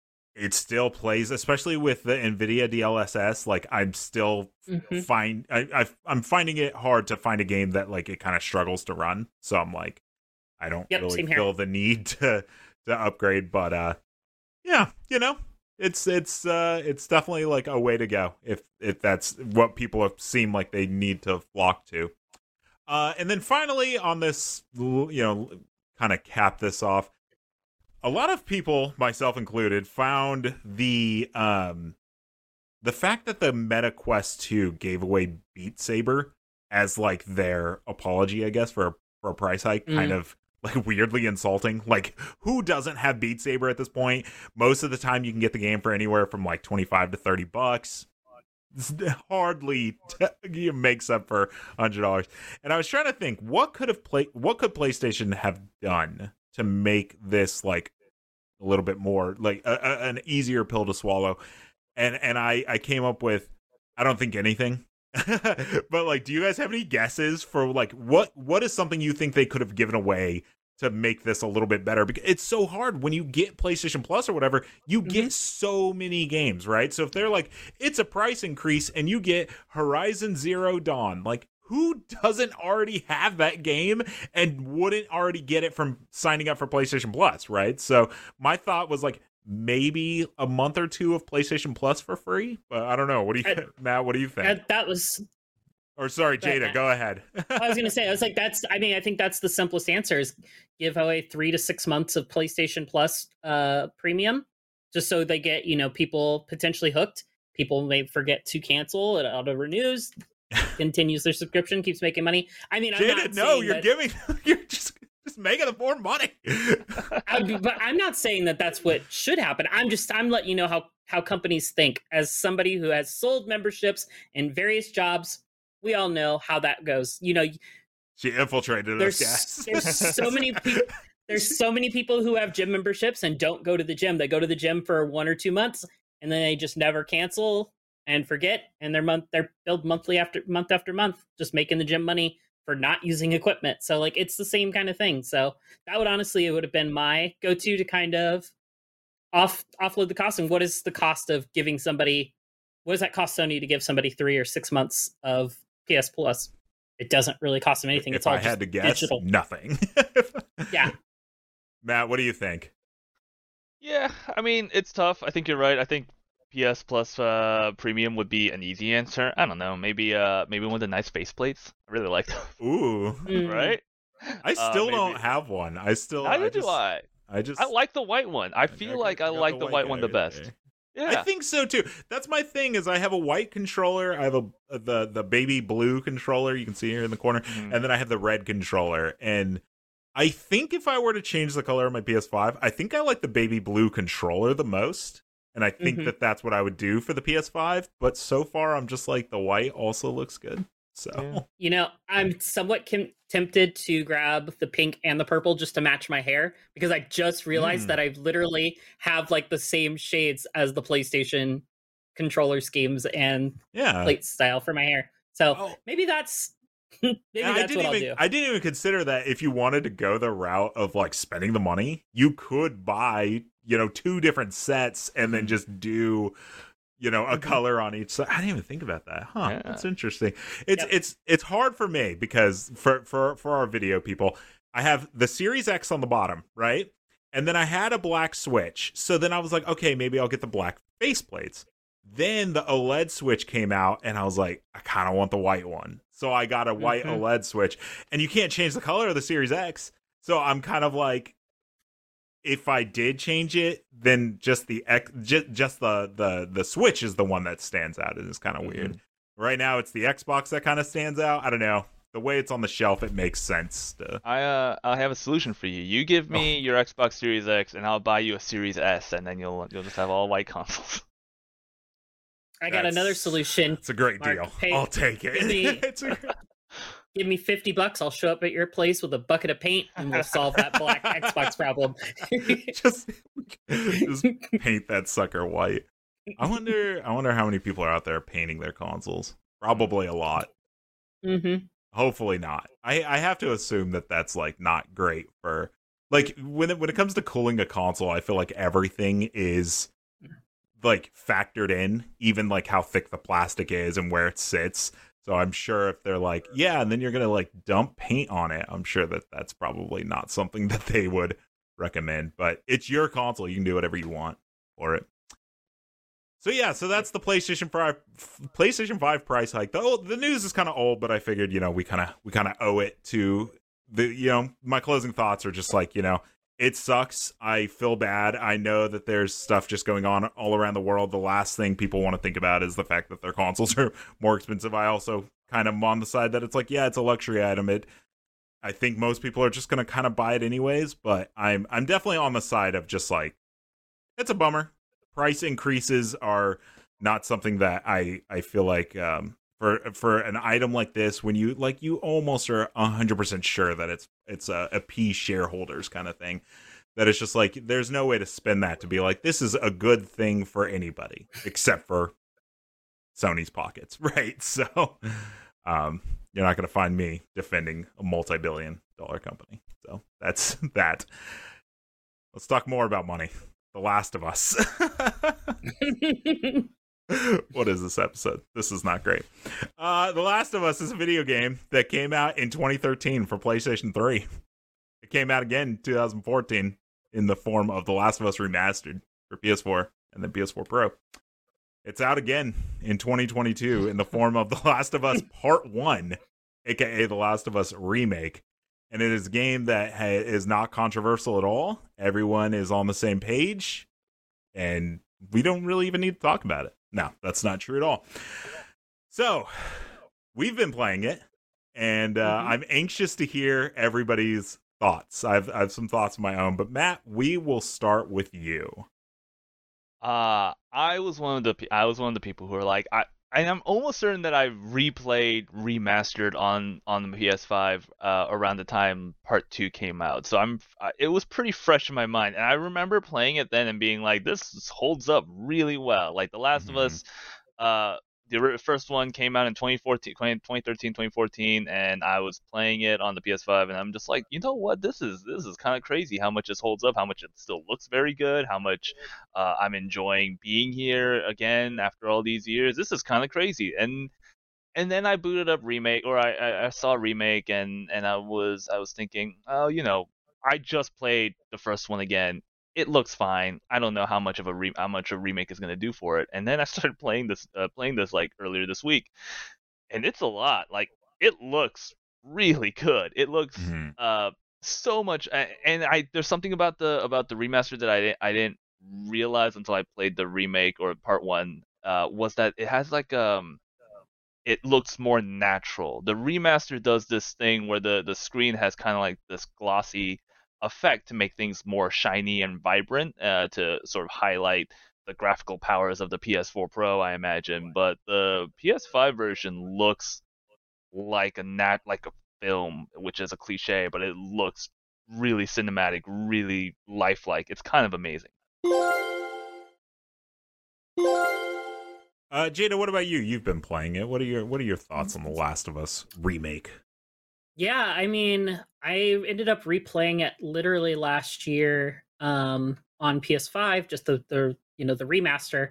Speaker 3: it still plays, especially with the NVIDIA D L S S. Like I'm still mm-hmm. find I, I I'm finding it hard to find a game that like it kind of struggles to run. So I'm like, I don't
Speaker 4: yep,
Speaker 3: really feel the need to to upgrade. But uh, yeah, you know. It's it's uh it's definitely like a way to go if if that's what people have seemed like they need to flock to. Uh, and then finally on this, you know, kind of cap this off, a lot of people, myself included, found the um the fact that the Meta Quest two gave away Beat Saber as like their apology, I guess, for for a price hike, mm. kind of like weirdly insulting. Like, who doesn't have Beat Saber at this point? Most of the time you can get the game for anywhere from like twenty-five to thirty bucks. It's hardly t- makes up for one hundred dollars. And I was trying to think, what could have play what could PlayStation have done to make this like a little bit more like a, a, an easier pill to swallow? And and I I came up with, I don't think anything. But like, do you guys have any guesses for like what what is something you think they could have given away to make this a little bit better? Because it's so hard when you get PlayStation Plus or whatever, you mm-hmm. get so many games, right? So if they're like, it's a price increase and you get Horizon Zero Dawn, like who doesn't already have that game and wouldn't already get it from signing up for PlayStation Plus, right? So my thought was like, maybe a month or two of PlayStation Plus for free, but I don't know. What do you, I, Matt? What do you think?
Speaker 4: That, that was,
Speaker 3: or sorry, Jada,
Speaker 4: that,
Speaker 3: go ahead.
Speaker 4: I was going to say, I was like, that's. I mean, I think that's the simplest answer: is give away three to six months of PlayStation Plus uh, premium, just so they get you know people potentially hooked. People may forget to cancel; it auto renews, continues their subscription, keeps making money. I mean, I'm
Speaker 3: Jada,
Speaker 4: not
Speaker 3: no, you're
Speaker 4: that,
Speaker 3: giving, you're just. Just making them more money.
Speaker 4: I, but I'm not saying that that's what should happen. I'm just I'm letting you know how how companies think. As somebody who has sold memberships in various jobs, we all know how that goes. You know,
Speaker 3: she infiltrated
Speaker 4: there's,
Speaker 3: us, guys.
Speaker 4: There's so many people. There's so many people who have gym memberships and don't go to the gym. They go to the gym for one or two months and then they just never cancel and forget. And they're month they're billed monthly after month after month, just making the gym money for not using equipment. So like it's the same kind of thing. So that would honestly, it would have been my go-to to kind of off offload the cost. And what is the cost of giving somebody, what does that cost Sony to give somebody three or six months of P S Plus? It doesn't really cost them anything.
Speaker 3: If
Speaker 4: it's all
Speaker 3: I had
Speaker 4: just
Speaker 3: to guess,
Speaker 4: digital.
Speaker 3: Nothing.
Speaker 4: Yeah.
Speaker 3: Matt, what do you think?
Speaker 5: Yeah, I mean, it's tough. I think you're right. I think P S Plus uh, Premium would be an easy answer. I don't know. Maybe uh maybe one of the nice faceplates. I really like those.
Speaker 3: Ooh,
Speaker 5: right?
Speaker 3: I still
Speaker 5: uh,
Speaker 3: don't have one. I still.
Speaker 5: Neither
Speaker 3: I
Speaker 5: do
Speaker 3: just,
Speaker 5: I.
Speaker 3: I just.
Speaker 5: I like the white one. I feel
Speaker 3: I
Speaker 5: like I like the, the white, white one the best.
Speaker 3: Okay.
Speaker 5: Yeah.
Speaker 3: I think so too. That's my thing. Is I have a white controller. I have a the the baby blue controller. You can see here in the corner, mm-hmm. and then I have the red controller. And I think if I were to change the color of my P S five, I think I like the baby blue controller the most. And I think
Speaker 4: Mm-hmm.
Speaker 3: that that's what I would do for the P S five. But so far, I'm just like the white also looks good. So
Speaker 4: you know, I'm somewhat com- tempted to grab the pink and the purple just to match my hair, because I just realized
Speaker 3: Mm.
Speaker 4: that I literally have like the same shades as the PlayStation controller schemes and
Speaker 3: yeah,
Speaker 4: plate style for my hair. So
Speaker 3: Oh.
Speaker 4: maybe that's maybe
Speaker 3: And I
Speaker 4: that's
Speaker 3: didn't
Speaker 4: what
Speaker 3: even
Speaker 4: I'll do.
Speaker 3: I didn't even consider that if you wanted to go the route of like spending the money, you could buy, you know, two different sets and then just do, you know, a color on each side. I didn't even think about that. Huh.
Speaker 5: Yeah.
Speaker 3: That's interesting. It's
Speaker 4: Yep.
Speaker 3: it's it's hard for me because for for for our video people, I have the Series X on the bottom, right? And then I had a black Switch. So then I was like, okay, maybe I'll get the black faceplates. Then the OLED Switch came out and I was like, I kind of want the white one. So I got a white
Speaker 4: Mhm.
Speaker 3: OLED Switch, and you can't change the color of the Series X. So I'm kind of like, if I did change it, then just the X, just, just the, the the Switch is the one that stands out. It is kind of
Speaker 5: Mm-hmm.
Speaker 3: weird. Right now, it's the Xbox that kind of stands out. I don't know. The way it's on the shelf, it makes sense. To...
Speaker 5: I uh I have a solution for you. You give me your Xbox Series X, and I'll buy you a Series S, and then you'll you'll just have all white consoles.
Speaker 4: I got
Speaker 3: That's-
Speaker 4: another solution.
Speaker 3: It's a great
Speaker 4: Mark,
Speaker 3: deal.
Speaker 4: pay-
Speaker 3: I'll take it.
Speaker 4: give me-
Speaker 3: It's a-
Speaker 4: Give me fifty bucks. I'll show up at your place with a bucket of paint, and we'll solve that black Xbox problem.
Speaker 3: just just paint that sucker white. I wonder. I wonder how many people are out there painting their consoles. Probably a lot.
Speaker 4: Mm-hmm.
Speaker 3: Hopefully not. I, I have to assume that that's like not great for like when it, when it comes to cooling a console. I feel like everything is like factored in, even like how thick the plastic is and where it sits. So I'm sure if they're like, yeah, and then you're gonna like dump paint on it, I'm sure that that's probably not something that they would recommend. But it's your console; you can do whatever you want for it. So yeah, so that's the PlayStation five PlayStation five price hike. The the news is kind of old, but I figured, you know, we kind of we kind of owe it to the, you know, my closing thoughts are just like, you know, it sucks. I feel bad. I know that there's stuff just going on all around the world. The last thing people want to think about is the fact that their consoles are more expensive. I also kind of am on the side that it's like, yeah, it's a luxury item. It I think most people are just going to kind of buy it anyways, but I'm I'm definitely on the side of just like, it's a bummer. Price increases are not something that I, I feel like um, for for an item like this, when you like you almost are one hundred percent sure that it's it's a, a P shareholders kind of thing, that it's just like there's no way to spin that to be like this is a good thing for anybody except for Sony's pockets, right? So um, you're not going to find me defending a multi-billion dollar company. So that's that. Let's talk more about money. The Last of Us. What is this episode? This is not great. Uh, The Last of Us is a video game that came out in twenty thirteen for PlayStation three. It came out again in two thousand fourteen in the form of The Last of Us Remastered for P S four and then P S four Pro. It's out again in twenty twenty-two in the form of The Last of Us Part one, aka The Last of Us Remake. And it is a game that ha- is not controversial at all. Everyone is on the same page. And we don't really even need to talk about it. No, that's not true at all. So, we've been playing it. And uh, mm-hmm. I'm anxious to hear everybody's thoughts. I've, I have some thoughts of my own. But Matt, we will start with you.
Speaker 5: Uh, I was one of the pe- I was one of the people who were like, I and I'm almost certain that I replayed remastered on on the P S five uh, around the time Part Two came out. So I'm uh, it was pretty fresh in my mind, and I remember playing it then and being like, this holds up really well. Like The Last
Speaker 3: Mhm.
Speaker 5: of Us, uh, the ori- first one came out in twenty fourteen, twenty thirteen, twenty fourteen, and I was playing it on the P S five, and I'm just like, you know what, this is this is kind of crazy how much this holds up, how much it still looks very good, how much uh, I'm enjoying being here again after all these years. This is kind of crazy, and and then I booted up Remake, or I, I I saw Remake, and and I was I was thinking, oh, you know, I just played the first one again. it looks fine. I don't know how much of a re- how much a remake is going to do for it. And then I started playing this uh, playing this like earlier this week, and it's a lot. Like it looks really good. It looks mm-hmm. uh so much, and I there's something about the about the remaster that I didn't I didn't realize until I played the remake or part one. Uh, was that it has like um. It looks more natural. The remaster does this thing where the, the screen has kind of like this glossy effect to make things more shiny and vibrant, uh, to sort of highlight the graphical powers of the P S four Pro, I imagine. But the P S five version looks like a nat like a film, which is a cliche, but it looks really cinematic, really lifelike. It's kind of amazing.
Speaker 3: Uh, Jada, what about you? You've been playing it. What are your What are your thoughts on The Last of Us remake?
Speaker 4: Yeah, I mean, I ended up replaying it literally last year um, on P S five, just the, the you know the remaster,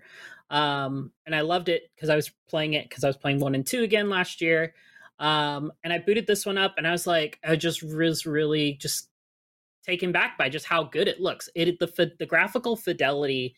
Speaker 4: um, and I loved it because I was playing it because I was playing one and two again last year, um, and I booted this one up, and I was like, I just was really just taken back by just how good it looks. It the the graphical fidelity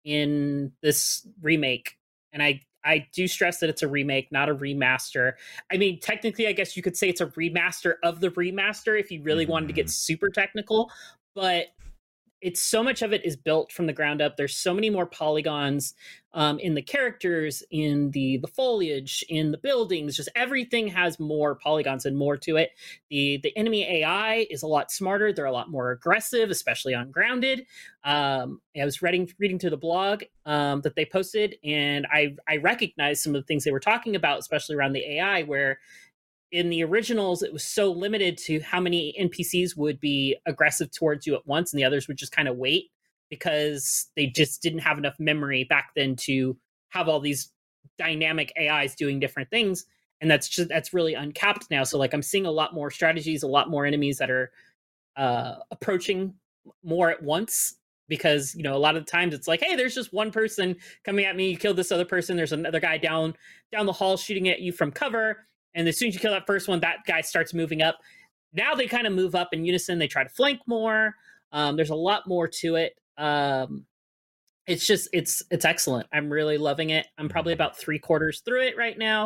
Speaker 4: in this remake. And I, I do stress that it's a remake, not a remaster. I mean, technically, I guess you could say it's a remaster of the remaster if you really mm-hmm. wanted to get super technical. But it's so much of it is built from the ground up. There's so many more polygons um, in the characters, in the the foliage, in the buildings. Just everything has more polygons and more to it. The the enemy A I is a lot smarter. They're a lot more aggressive, especially on Grounded. Um, I was reading reading through the blog um, that they posted, and I I recognized some of the things they were talking about, especially around the A I, where in the originals, it was so limited to how many N P Cs would be aggressive towards you at once, and the others would just kind of wait because they just didn't have enough memory back then to have all these dynamic A Is doing different things. And that's just that's really uncapped now. So like I'm seeing a lot more strategies, a lot more enemies that are uh, approaching more at once. Because, you know, a lot of the times it's like, hey, there's just one person coming at me. You killed this other person. There's another guy down down the hall shooting at you from cover. And as soon as you kill that first one, that guy starts moving up. Now they kind of move up in unison. They try to flank more. Um, there's a lot more to it. Um, it's just, it's it's excellent. I'm really loving it. I'm probably about three quarters through it right now.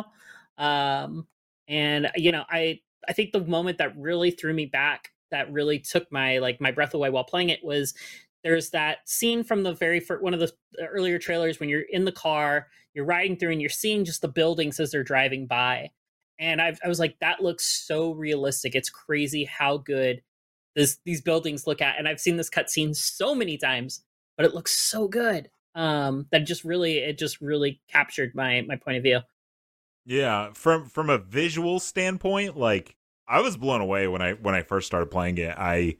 Speaker 4: Um, and, you know, I, I think the moment that really threw me back, that really took my, like, my breath away while playing it was there's that scene from the very first, one of the earlier trailers when you're in the car, you're riding through and you're seeing just the buildings as they're driving by. And I've, I was like, that looks so realistic. It's crazy how good this, these buildings look at. And I've seen this cutscene so many times, but it looks so good um, that just really, it just really captured my my point of view.
Speaker 3: Yeah, from from a visual standpoint, like I was blown away when I when I first started playing it. I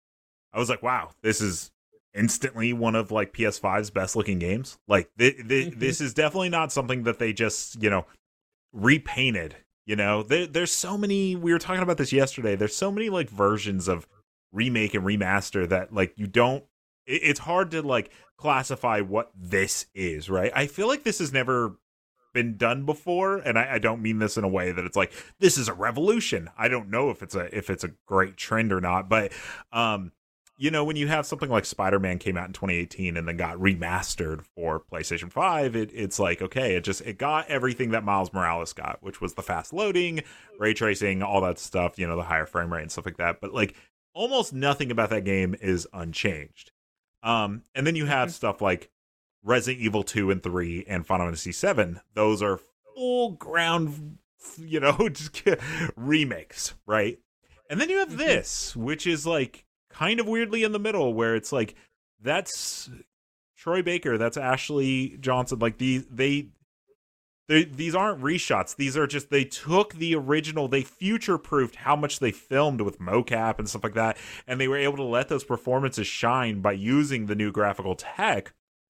Speaker 3: I was like, wow, this is instantly one of like P S five's best looking games. Like th- th- mm-hmm. this is definitely not something that they just, you know, repainted. You know, there, there's so many, we were talking about this yesterday, there's so many like versions of remake and remaster that like you don't, it, it's hard to like classify what this is, right? I feel like this has never been done before, and I, I don't mean this in a way that it's like, this is a revolution. I don't know if it's a, if it's a great trend or not, but um, you know, when you have something like Spider-Man came out in twenty eighteen and then got remastered for PlayStation five, it, it's like, okay, it just, it got everything that Miles Morales got, which was the fast loading, ray tracing, all that stuff, you know, the higher frame rate and stuff like that. But like almost nothing about that game is unchanged. Um, and then you have mm-hmm. stuff like Resident Evil two and three and Final Fantasy seven. Those are full ground, you know, remakes, right? And then you have mm-hmm. this, which is like, kind of weirdly in the middle, where it's like that's Troy Baker, that's Ashley Johnson. Like these, they, they, these aren't reshots. These are just they took the original, they future proofed how much they filmed with mocap and stuff like that, and they were able to let those performances shine by using the new graphical tech,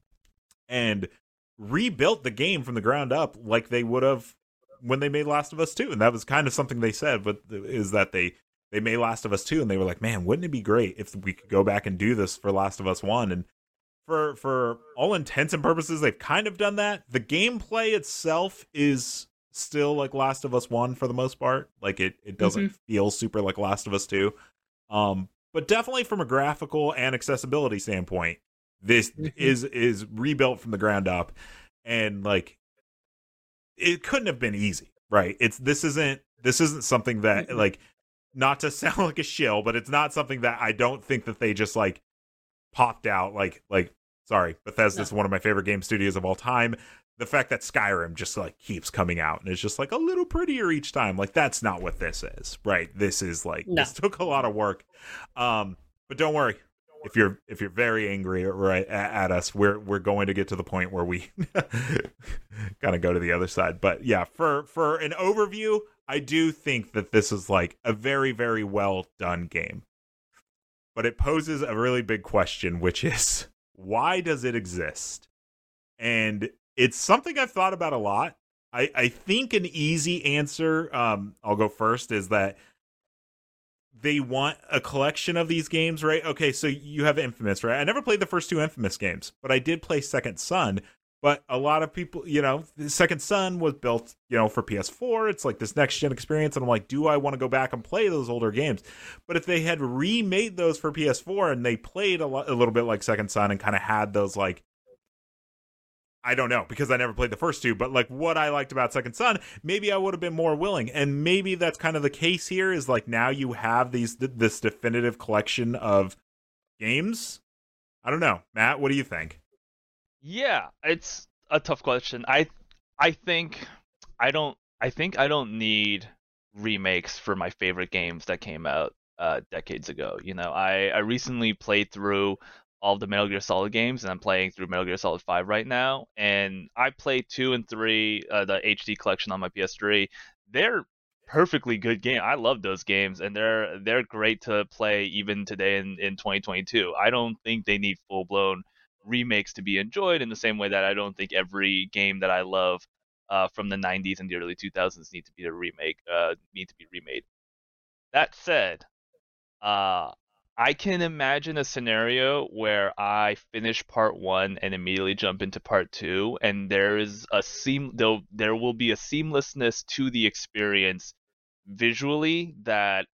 Speaker 3: and rebuilt the game from the ground up like they would have when they made Last of Us two. And that was kind of something they said, but is that they. They made Last of Us two, and they were like, man, wouldn't it be great if we could go back and do this for Last of Us one? And for for all intents and purposes, they've kind of done that. The gameplay itself is still like Last of Us one for the most part. Like, it, it doesn't mm-hmm. feel super like Last of Us two. Um, but definitely from a graphical and accessibility standpoint, this mm-hmm. is is rebuilt from the ground up, and like it couldn't have been easy, right? It's this isn't this isn't something that mm-hmm. like, not to sound like a shill, but it's not something that I don't think that they just like popped out like like sorry, Bethesda's no. one of my favorite game studios of all time. The fact that Skyrim just like keeps coming out and it's just like a little prettier each time, like that's not what this is, right? This is like no. this took a lot of work, um, but don't worry if you're if you're very angry right at, at us, we're we're going to get to the point where we kind of go to the other side. But yeah, for for an overview, I do think that this is like a very very well done game, but it poses a really big question, which is why does it exist? And it's something I've thought about a lot. I, I think an easy answer, um, I'll go first, is that they want a collection of these games, right? Okay, so you have Infamous, right? I never played the first two Infamous games, but I did play Second Son. But a lot of people, you know, Second Son was built, you know, for P S four. It's like this next-gen experience, and I'm like, do I want to go back and play those older games? But if they had remade those for P S four and they played a, lo- a little bit like Second Son and kind of had those, like, I don't know, because I never played the first two, but like what I liked about Second Son, maybe I would have been more willing. And maybe that's kind of the case here, is like now you have these this definitive collection of games. I don't know. Matt, what do you think?
Speaker 5: Yeah, it's a tough question. I I think I don't I think I don't need remakes for my favorite games that came out uh, decades ago. You know, I, I recently played through all of the Metal Gear Solid games, and I'm playing through Metal Gear Solid five right now. And I played two and three, uh, the H D collection on my P S three. They're perfectly good game. I love those games, and they're they're great to play even today in, in twenty twenty-two. I don't think they need full blown remakes to be enjoyed in the same way that I don't think every game that I love uh, from the nineties and the early two thousands need to be a remake, uh, need to be remade. That said, uh, I can imagine a scenario where I finish part one and immediately jump into part two, and there is a seam though there will be a seamlessness to the experience visually that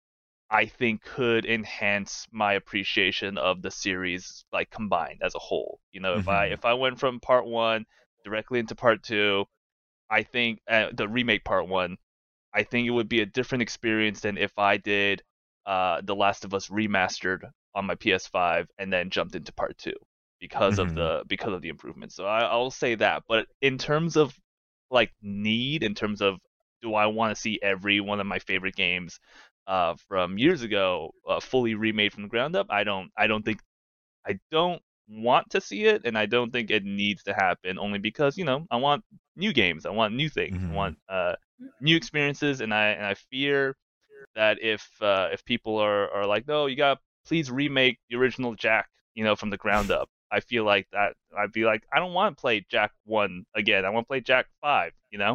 Speaker 5: I think could enhance my appreciation of the series, like combined as a whole. You know, mm-hmm. if I if I went from part one directly into part two, I think uh, the remake part one, I think it would be a different experience than if I did uh, The Last of Us remastered on my P S five and then jumped into part two because mm-hmm. of the because of the improvements. So I, I'll say that. But in terms of like need, in terms of do I want to see every one of my favorite games uh, from years ago uh, fully remade from the ground up, I don't I don't think I don't want to see it, and I don't think it needs to happen, only because, you know, I want new games, I want new things, mm-hmm. I want uh, new experiences, and I and I fear that if uh, if people are, are like, no, you gotta please remake the original Jak, you know, from the ground up, I feel like that I'd be like, I don't want to play Jak one again, I want to play Jak five, you know?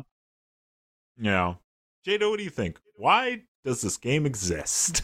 Speaker 3: Yeah. Jada, what do you think? Why does this game exist?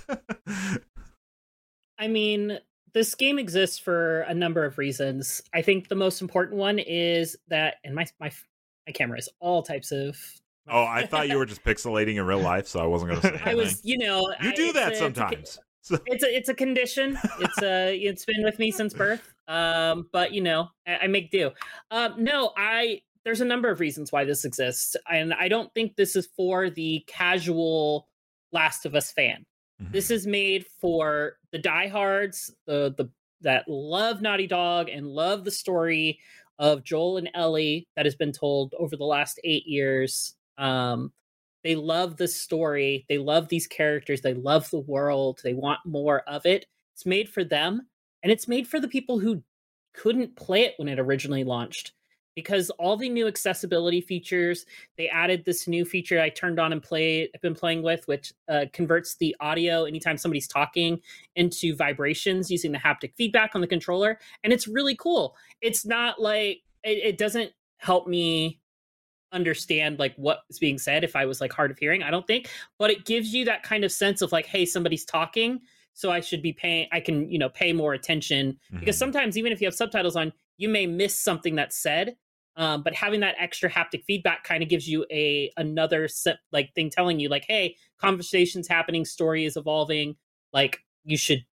Speaker 4: I mean, this game exists for a number of reasons. I think the most important one is that, and my my my camera is all types of.
Speaker 3: Oh, I thought you were just pixelating in real life, so I wasn't going to say anything.
Speaker 4: I was, you know,
Speaker 3: you do
Speaker 4: I,
Speaker 3: that
Speaker 4: a,
Speaker 3: sometimes.
Speaker 4: It's a, it's a it's a condition. It's a it's been with me since birth. Um, but you know, I, I make do. Um, no, I. There's a number of reasons why this exists, and I don't think this is for the casual Last of Us fan. Mm-hmm. This is made for the diehards, the the that love Naughty Dog and love the story of Joel and Ellie that has been told over the last eight years. Um, they love the story. They love these characters. They love the world. They want more of it. It's made for them, and it's made for the people who couldn't play it when it originally launched. Because all the new accessibility features, they added this new feature I turned on and played, I've been playing with, which uh, converts the audio anytime somebody's talking into vibrations using the haptic feedback on the controller. And it's really cool. It's not like, it, it doesn't help me understand like what is being said if I was like hard of hearing, I don't think. But it gives you that kind of sense of like, hey, somebody's talking, so I should be paying, I can, you know, pay more attention. Mm-hmm. Because sometimes even if you have subtitles on, you may miss something that's said. Um, but having that extra haptic feedback kind of gives you a another set, like thing telling you like, hey, conversation's happening, story is evolving, like you should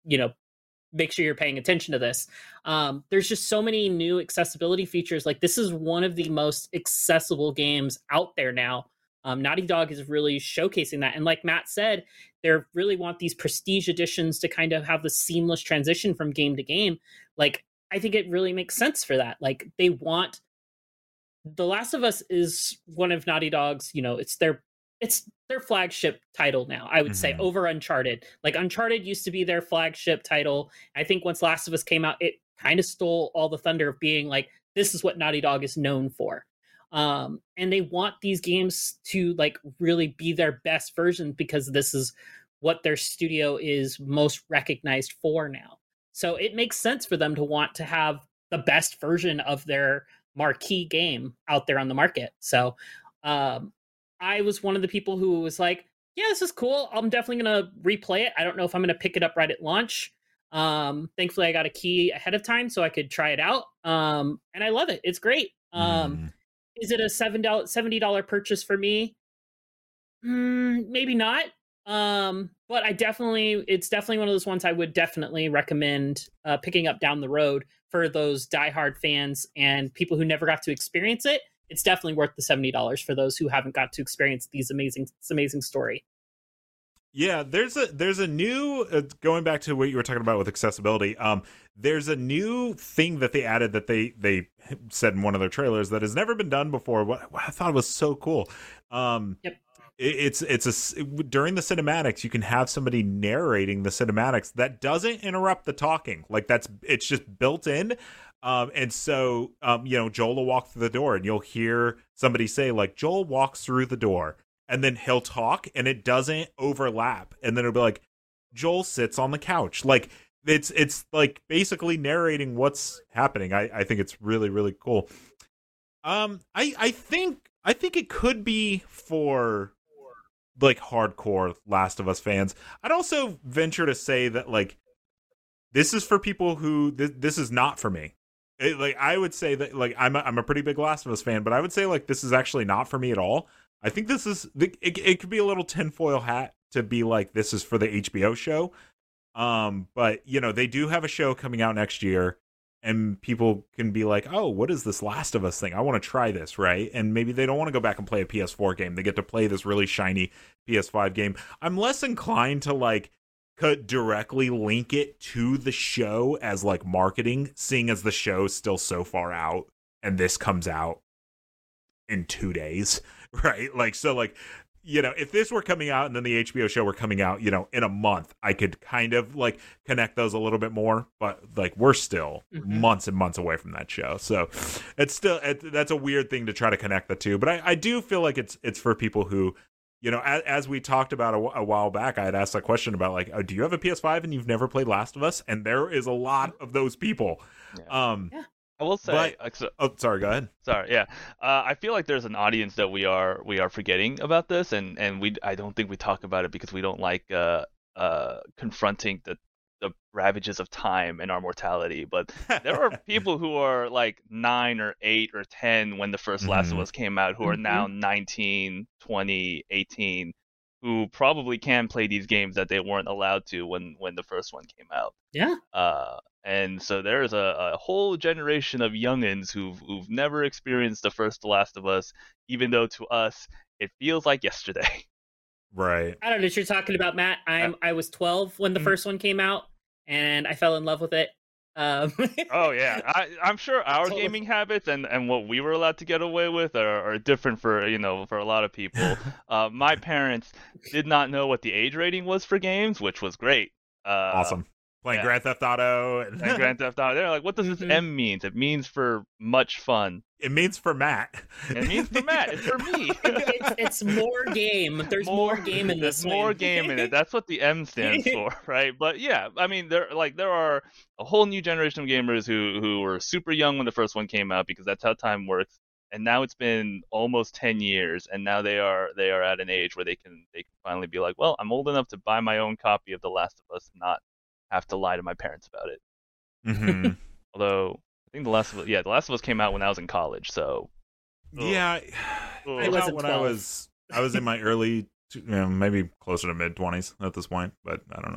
Speaker 4: you know, make sure you're paying attention to this. Um, there's just so many new accessibility features. Like, this is one of the most accessible games out there now. Um, Naughty Dog is really showcasing that. And like Matt said, they really want these prestige editions to kind of have the seamless transition from game to game. Like, I think it really makes sense for that. Like, they want... The Last of Us is one of Naughty Dog's, you know, it's their it's their flagship title now, I would mm-hmm. say, over Uncharted. Like, Uncharted used to be their flagship title. I think once Last of Us came out, it kind of stole all the thunder of being like, this is what Naughty Dog is known for. Um, and they want these games to, like, really be their best version because this is what their studio is most recognized for now. So it makes sense for them to want to have the best version of their marquee game out there on the market. So um, I was one of the people who was like, yeah, this is cool. I'm definitely going to replay it. I don't know if I'm going to pick it up right at launch. Um, thankfully, I got a key ahead of time so I could try it out. Um, and I love it. It's great. Um, mm. Is it a seven dollars, seventy dollars purchase for me? Mm, maybe not. Um, but I definitely, it's definitely one of those ones I would definitely recommend uh, picking up down the road for those diehard fans and people who never got to experience it. It's definitely worth the seventy dollars for those who haven't got to experience these amazing, this amazing story.
Speaker 3: Yeah, there's a there's a new uh, going back to what you were talking about with accessibility. Um, there's a new thing that they added that they they said in one of their trailers that has never been done before. What, what I thought was so cool. Um,
Speaker 4: yep.
Speaker 3: It's it's a during the cinematics you can have somebody narrating the cinematics that doesn't interrupt the talking. Like, that's it's just built in. Um, and so um, you know, Joel will walk through the door and you'll hear somebody say, like, Joel walks through the door, and then he'll talk and it doesn't overlap, and then it'll be like, Joel sits on the couch. Like, it's it's like basically narrating what's happening. I, I think it's really, really cool. Um, I I think I think it could be for like hardcore Last of Us fans. I'd also venture to say that, like, this is for people who th- this is not for me. It, like, I would say that, like, I'm a, I'm a pretty big Last of Us fan, but I would say, like, this is actually not for me at all. I think this is it, it could be a little tinfoil hat to be like, this is for the H B O show. Um, but you know, they do have a show coming out next year, and people can be like, oh, what is this Last of Us thing? I want to try this, right? And maybe they don't want to go back and play a P S four game. They get to play this really shiny P S five game. I'm less inclined to, like, could directly link it to the show as, like, marketing, seeing as the show's still so far out and this comes out in two days, right? Like, so, like, you know, if this were coming out and then the H B O show were coming out, you know, in a month, I could kind of, like, connect those a little bit more. But, like, we're still mm-hmm. months and months away from that show. So it's still, it, that's a weird thing to try to connect the two. But I, I do feel like it's it's for people who, you know, as, as we talked about a, a while back, I had asked a question about, like, oh, do you have a P S five and you've never played Last of Us? And there is a lot of those people.
Speaker 5: Yeah.
Speaker 3: Um,
Speaker 5: yeah. I will say.
Speaker 3: But, so, oh, sorry. Go ahead.
Speaker 5: Sorry. Yeah. Uh, I feel like there's an audience that we are we are forgetting about this, and, and we I don't think we talk about it because we don't like uh, uh, confronting the the ravages of time and our mortality. But there are people who are like nine or eight or ten when the first mm-hmm. Last of Us came out, who are mm-hmm. now nineteen, twenty, eighteen, who probably can play these games that they weren't allowed to when when the first one came out.
Speaker 4: Yeah.
Speaker 5: Uh. And so there's a, a whole generation of youngins who've who've never experienced the first Last of Us, even though to us it feels like yesterday.
Speaker 3: Right.
Speaker 4: I don't know what you're talking about, Matt. I'm I was twelve when the mm-hmm. first one came out, and I fell in love with it. Um,
Speaker 5: oh yeah, I, I'm sure our totally. gaming habits and, and what we were allowed to get away with are, are different for you know for a lot of people. uh, my parents did not know what the age rating was for games, which was great. Uh,
Speaker 3: awesome. Playing yeah. Grand Theft Auto. And
Speaker 5: and Grand Theft Auto. They're like, what does this mm-hmm. M mean? It means for much fun.
Speaker 3: It means for Matt.
Speaker 5: It means for Matt. It's for me.
Speaker 4: it's, it's more game. There's more, more game in this.
Speaker 5: There's more game in it. That's what the M stands for, right? But yeah, I mean, there like there are a whole new generation of gamers who who were super young when the first one came out because that's how time works. And now it's been almost ten years, and now they are they are at an age where they can they can finally be like, well, I'm old enough to buy my own copy of The Last of Us, and not have to lie to my parents about it.
Speaker 3: Mm-hmm.
Speaker 5: Although I think the Last of Us, yeah, the Last of Us came out when I was in college, so
Speaker 3: yeah,
Speaker 5: ugh.
Speaker 3: it came out when I was I was in my early, you know, maybe closer to mid twenties at this point, but I don't know.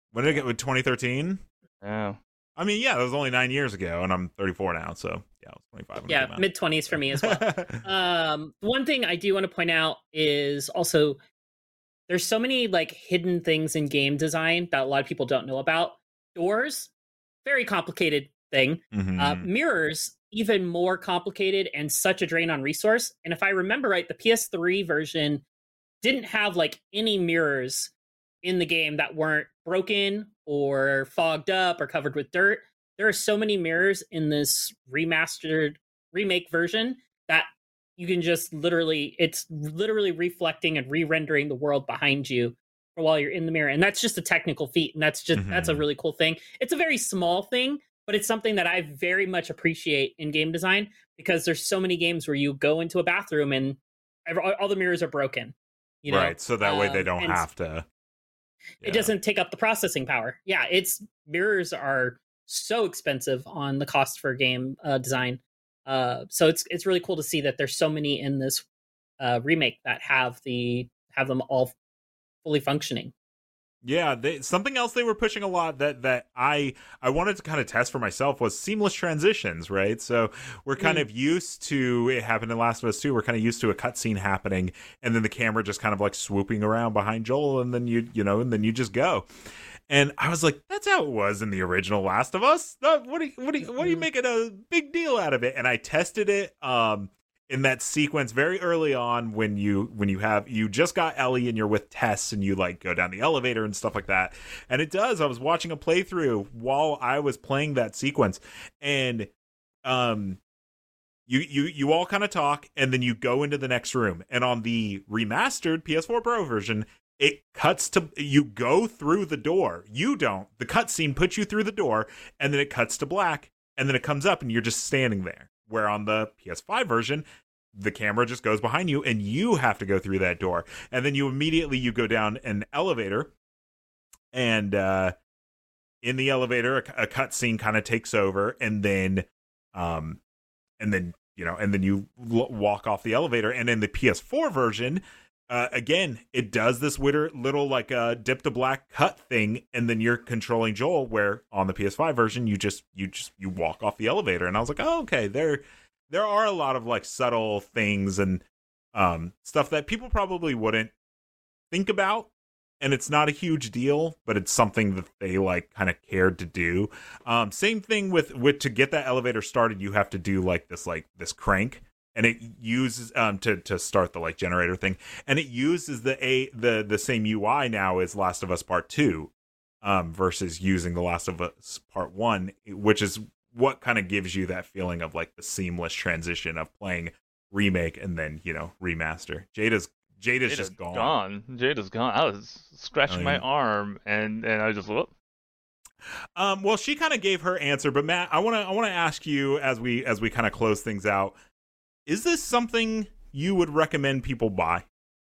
Speaker 3: When did it get with twenty thirteen?
Speaker 5: Yeah.
Speaker 3: I mean, yeah, that was only nine years ago, and I'm thirty-four now, so yeah, I was twenty-five. When
Speaker 4: yeah,
Speaker 3: it came out.
Speaker 4: mid twenties for me as well. um, one thing I do want to point out is also there's so many like hidden things in game design that a lot of people don't know about. Doors, very complicated thing.
Speaker 3: Mm-hmm.
Speaker 4: Uh, mirrors, even more complicated and such a drain on resource. And if I remember right, the P S three version didn't have like any mirrors in the game that weren't broken or fogged up or covered with dirt. There are so many mirrors in this remastered remake version that you can just literally, it's literally reflecting and re-rendering the world behind you while you're in the mirror. And that's just a technical feat. And that's just, mm-hmm. that's a really cool thing. It's a very small thing, but it's something that I very much appreciate in game design because there's so many games where you go into a bathroom and all the mirrors are broken. You know?
Speaker 3: Right. So that way they don't
Speaker 4: um,
Speaker 3: have to.
Speaker 4: Yeah. It doesn't take up the processing power. Yeah, it's mirrors are so expensive on the cost for game uh, design. Uh, so it's it's really cool to see that there's so many in this uh, remake that have the have them all fully functioning.
Speaker 3: Yeah, they, something else they were pushing a lot that that I I wanted to kind of test for myself was seamless transitions, right? So we're kind mm. of used to it happened in Last of Us two. We're kind of used to a cutscene happening, and then the camera just kind of like swooping around behind Joel, and then you you know, and then you just go. And I was like, that's how it was in the original Last of Us. What are you, what are you, what are you making a big deal out of it? And I tested it. Um, in that sequence very early on when you when you have you just got Ellie and you're with Tess and you like go down the elevator and stuff like that. And it does. I was watching a playthrough while I was playing that sequence, and um you you you all kind of talk and then you go into the next room. And on the remastered P S four Pro version, it cuts to you go through the door. You don't. The cutscene puts you through the door, and then it cuts to black, and then it comes up and you're just standing there. Where on the P S five version, the camera just goes behind you and you have to go through that door. And then you immediately you go down an elevator, and uh, in the elevator, a, a cutscene kind of takes over, and then, um, and then you know, and then you l- walk off the elevator. And in the P S four version, uh, again, it does this witter, little like a uh, dip to black cut thing, and then you're controlling Joel. Where on the P S five version, you just you just you walk off the elevator, and I was like, oh, okay, there there are a lot of like subtle things and um, stuff that people probably wouldn't think about, and it's not a huge deal, but it's something that they like kind of cared to do. Um, same thing with with to get that elevator started, you have to do like this like this crank. And it uses um to, to start the like generator thing, and it uses the a the the same U I now as Last of Us Part Two, um versus using the Last of Us Part One, which is what kind of gives you that feeling of like the seamless transition of playing remake and then you know remaster. Jada's Jada's, Jada's just gone.
Speaker 5: Gone. Jada's gone. I was scratching I mean, my arm, and and I just whoop.
Speaker 3: Um. Well, she kind of gave her answer, but Matt, I want to I want to ask you as we as we kind of close things out. Is this something you would recommend people buy?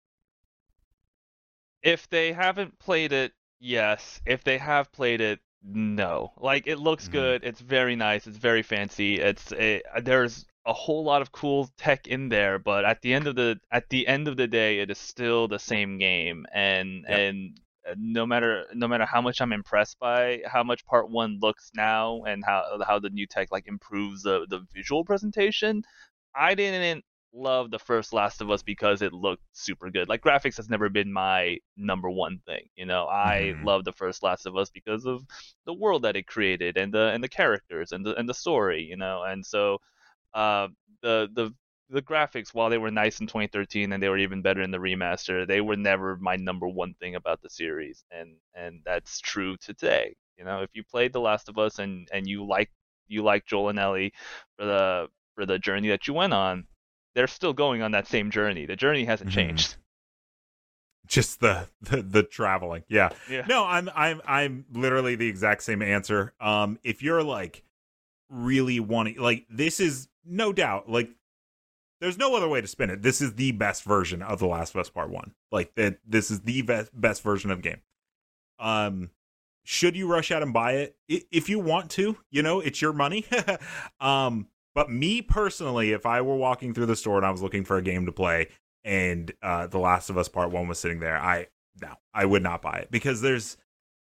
Speaker 5: If they haven't played it, yes. If they have played it, no. Like, it looks mm-hmm. good. It's very nice. It's very fancy. It's a, there's a whole lot of cool tech in there, but at the end of the at the end of the day, it is still the same game. And yep. and no matter no matter how much I'm impressed by how much Part One looks now and how how the new tech like improves the the visual presentation. I didn't love the first Last of Us because it looked super good. Like, graphics has never been my number one thing. You know, I mm-hmm. love the first Last of Us because of the world that it created and the and the characters and the and the story. You know, and so uh, the the the graphics, while they were nice in twenty thirteen and they were even better in the remaster, they were never my number one thing about the series, and and that's true today. You know, if you played The Last of Us and and you like you like Joel and Ellie for the for the journey that you went on, they're still going on that same journey. The journey hasn't mm-hmm. changed.
Speaker 3: Just the, the the traveling. Yeah.
Speaker 5: yeah.
Speaker 3: No, I'm I'm I'm literally the exact same answer. Um if you're like really wanting, like, this is no doubt, like, there's no other way to spin it. This is the best version of The Last of Us Part One. Like, that this is the best best version of the game. Um should you rush out and buy it? If you want to, you know, it's your money. um But me personally, if I were walking through the store and I was looking for a game to play and uh, The Last of Us Part One was sitting there, I no, I would not buy it because there's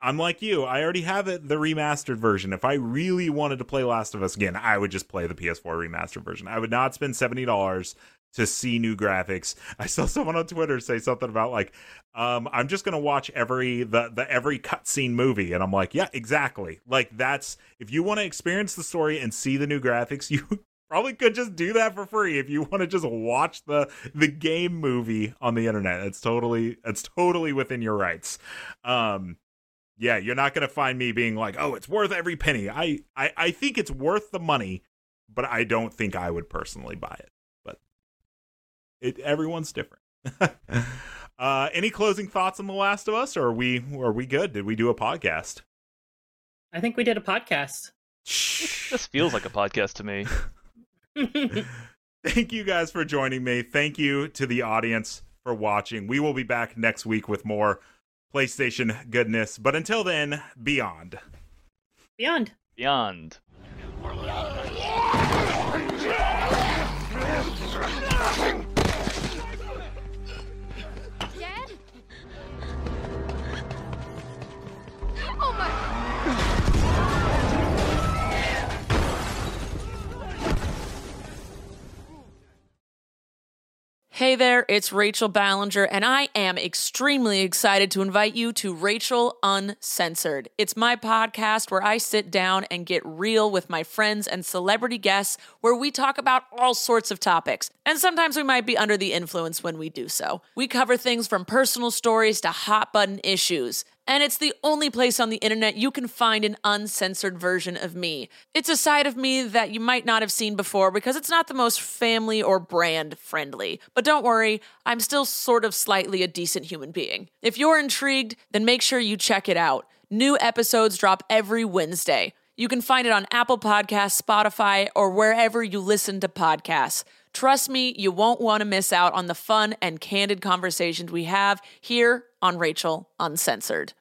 Speaker 3: I'm like you. I already have it, the remastered version. If I really wanted to play Last of Us again, I would just play the P S four remastered version. I would not spend seventy dollars to see new graphics. I saw someone on Twitter say something about like, um, I'm just gonna watch every the the every cutscene movie, and I'm like, yeah, exactly. Like that's if you want to experience the story and see the new graphics, you probably could just do that for free if you want to just watch the the game movie on the internet. It's totally it's totally within your rights. Um, yeah, you're not gonna find me being like, oh, it's worth every penny. I I, I think it's worth the money, but I don't think I would personally buy it. It, everyone's different. uh, any closing thoughts on The Last of Us, or are we are we good? Did we do a podcast?
Speaker 4: I think we did a podcast.
Speaker 5: This feels like a podcast to me.
Speaker 3: Thank you guys for joining me. Thank you to the audience for watching. We will be back next week with more PlayStation goodness. But until then, beyond.
Speaker 4: Beyond.
Speaker 5: Beyond.
Speaker 13: Oh my...
Speaker 2: Hey there, it's Rachel Ballinger, and I am extremely excited to invite you to Rachel Uncensored. It's my podcast where I sit down and get real with my friends and celebrity guests, where we talk about all sorts of topics. And sometimes we might be under the influence when we do so. We cover things from personal stories to hot button issues. And it's the only place on the internet you can find an uncensored version of me. It's a side of me that you might not have seen before because it's not the most family or brand friendly. But don't worry, I'm still sort of slightly a decent human being. If you're intrigued, then make sure you check it out. New episodes drop every Wednesday. You can find it on Apple Podcasts, Spotify, or wherever you listen to podcasts. Trust me, you won't want to miss out on the fun and candid conversations we have here on Rachel Uncensored.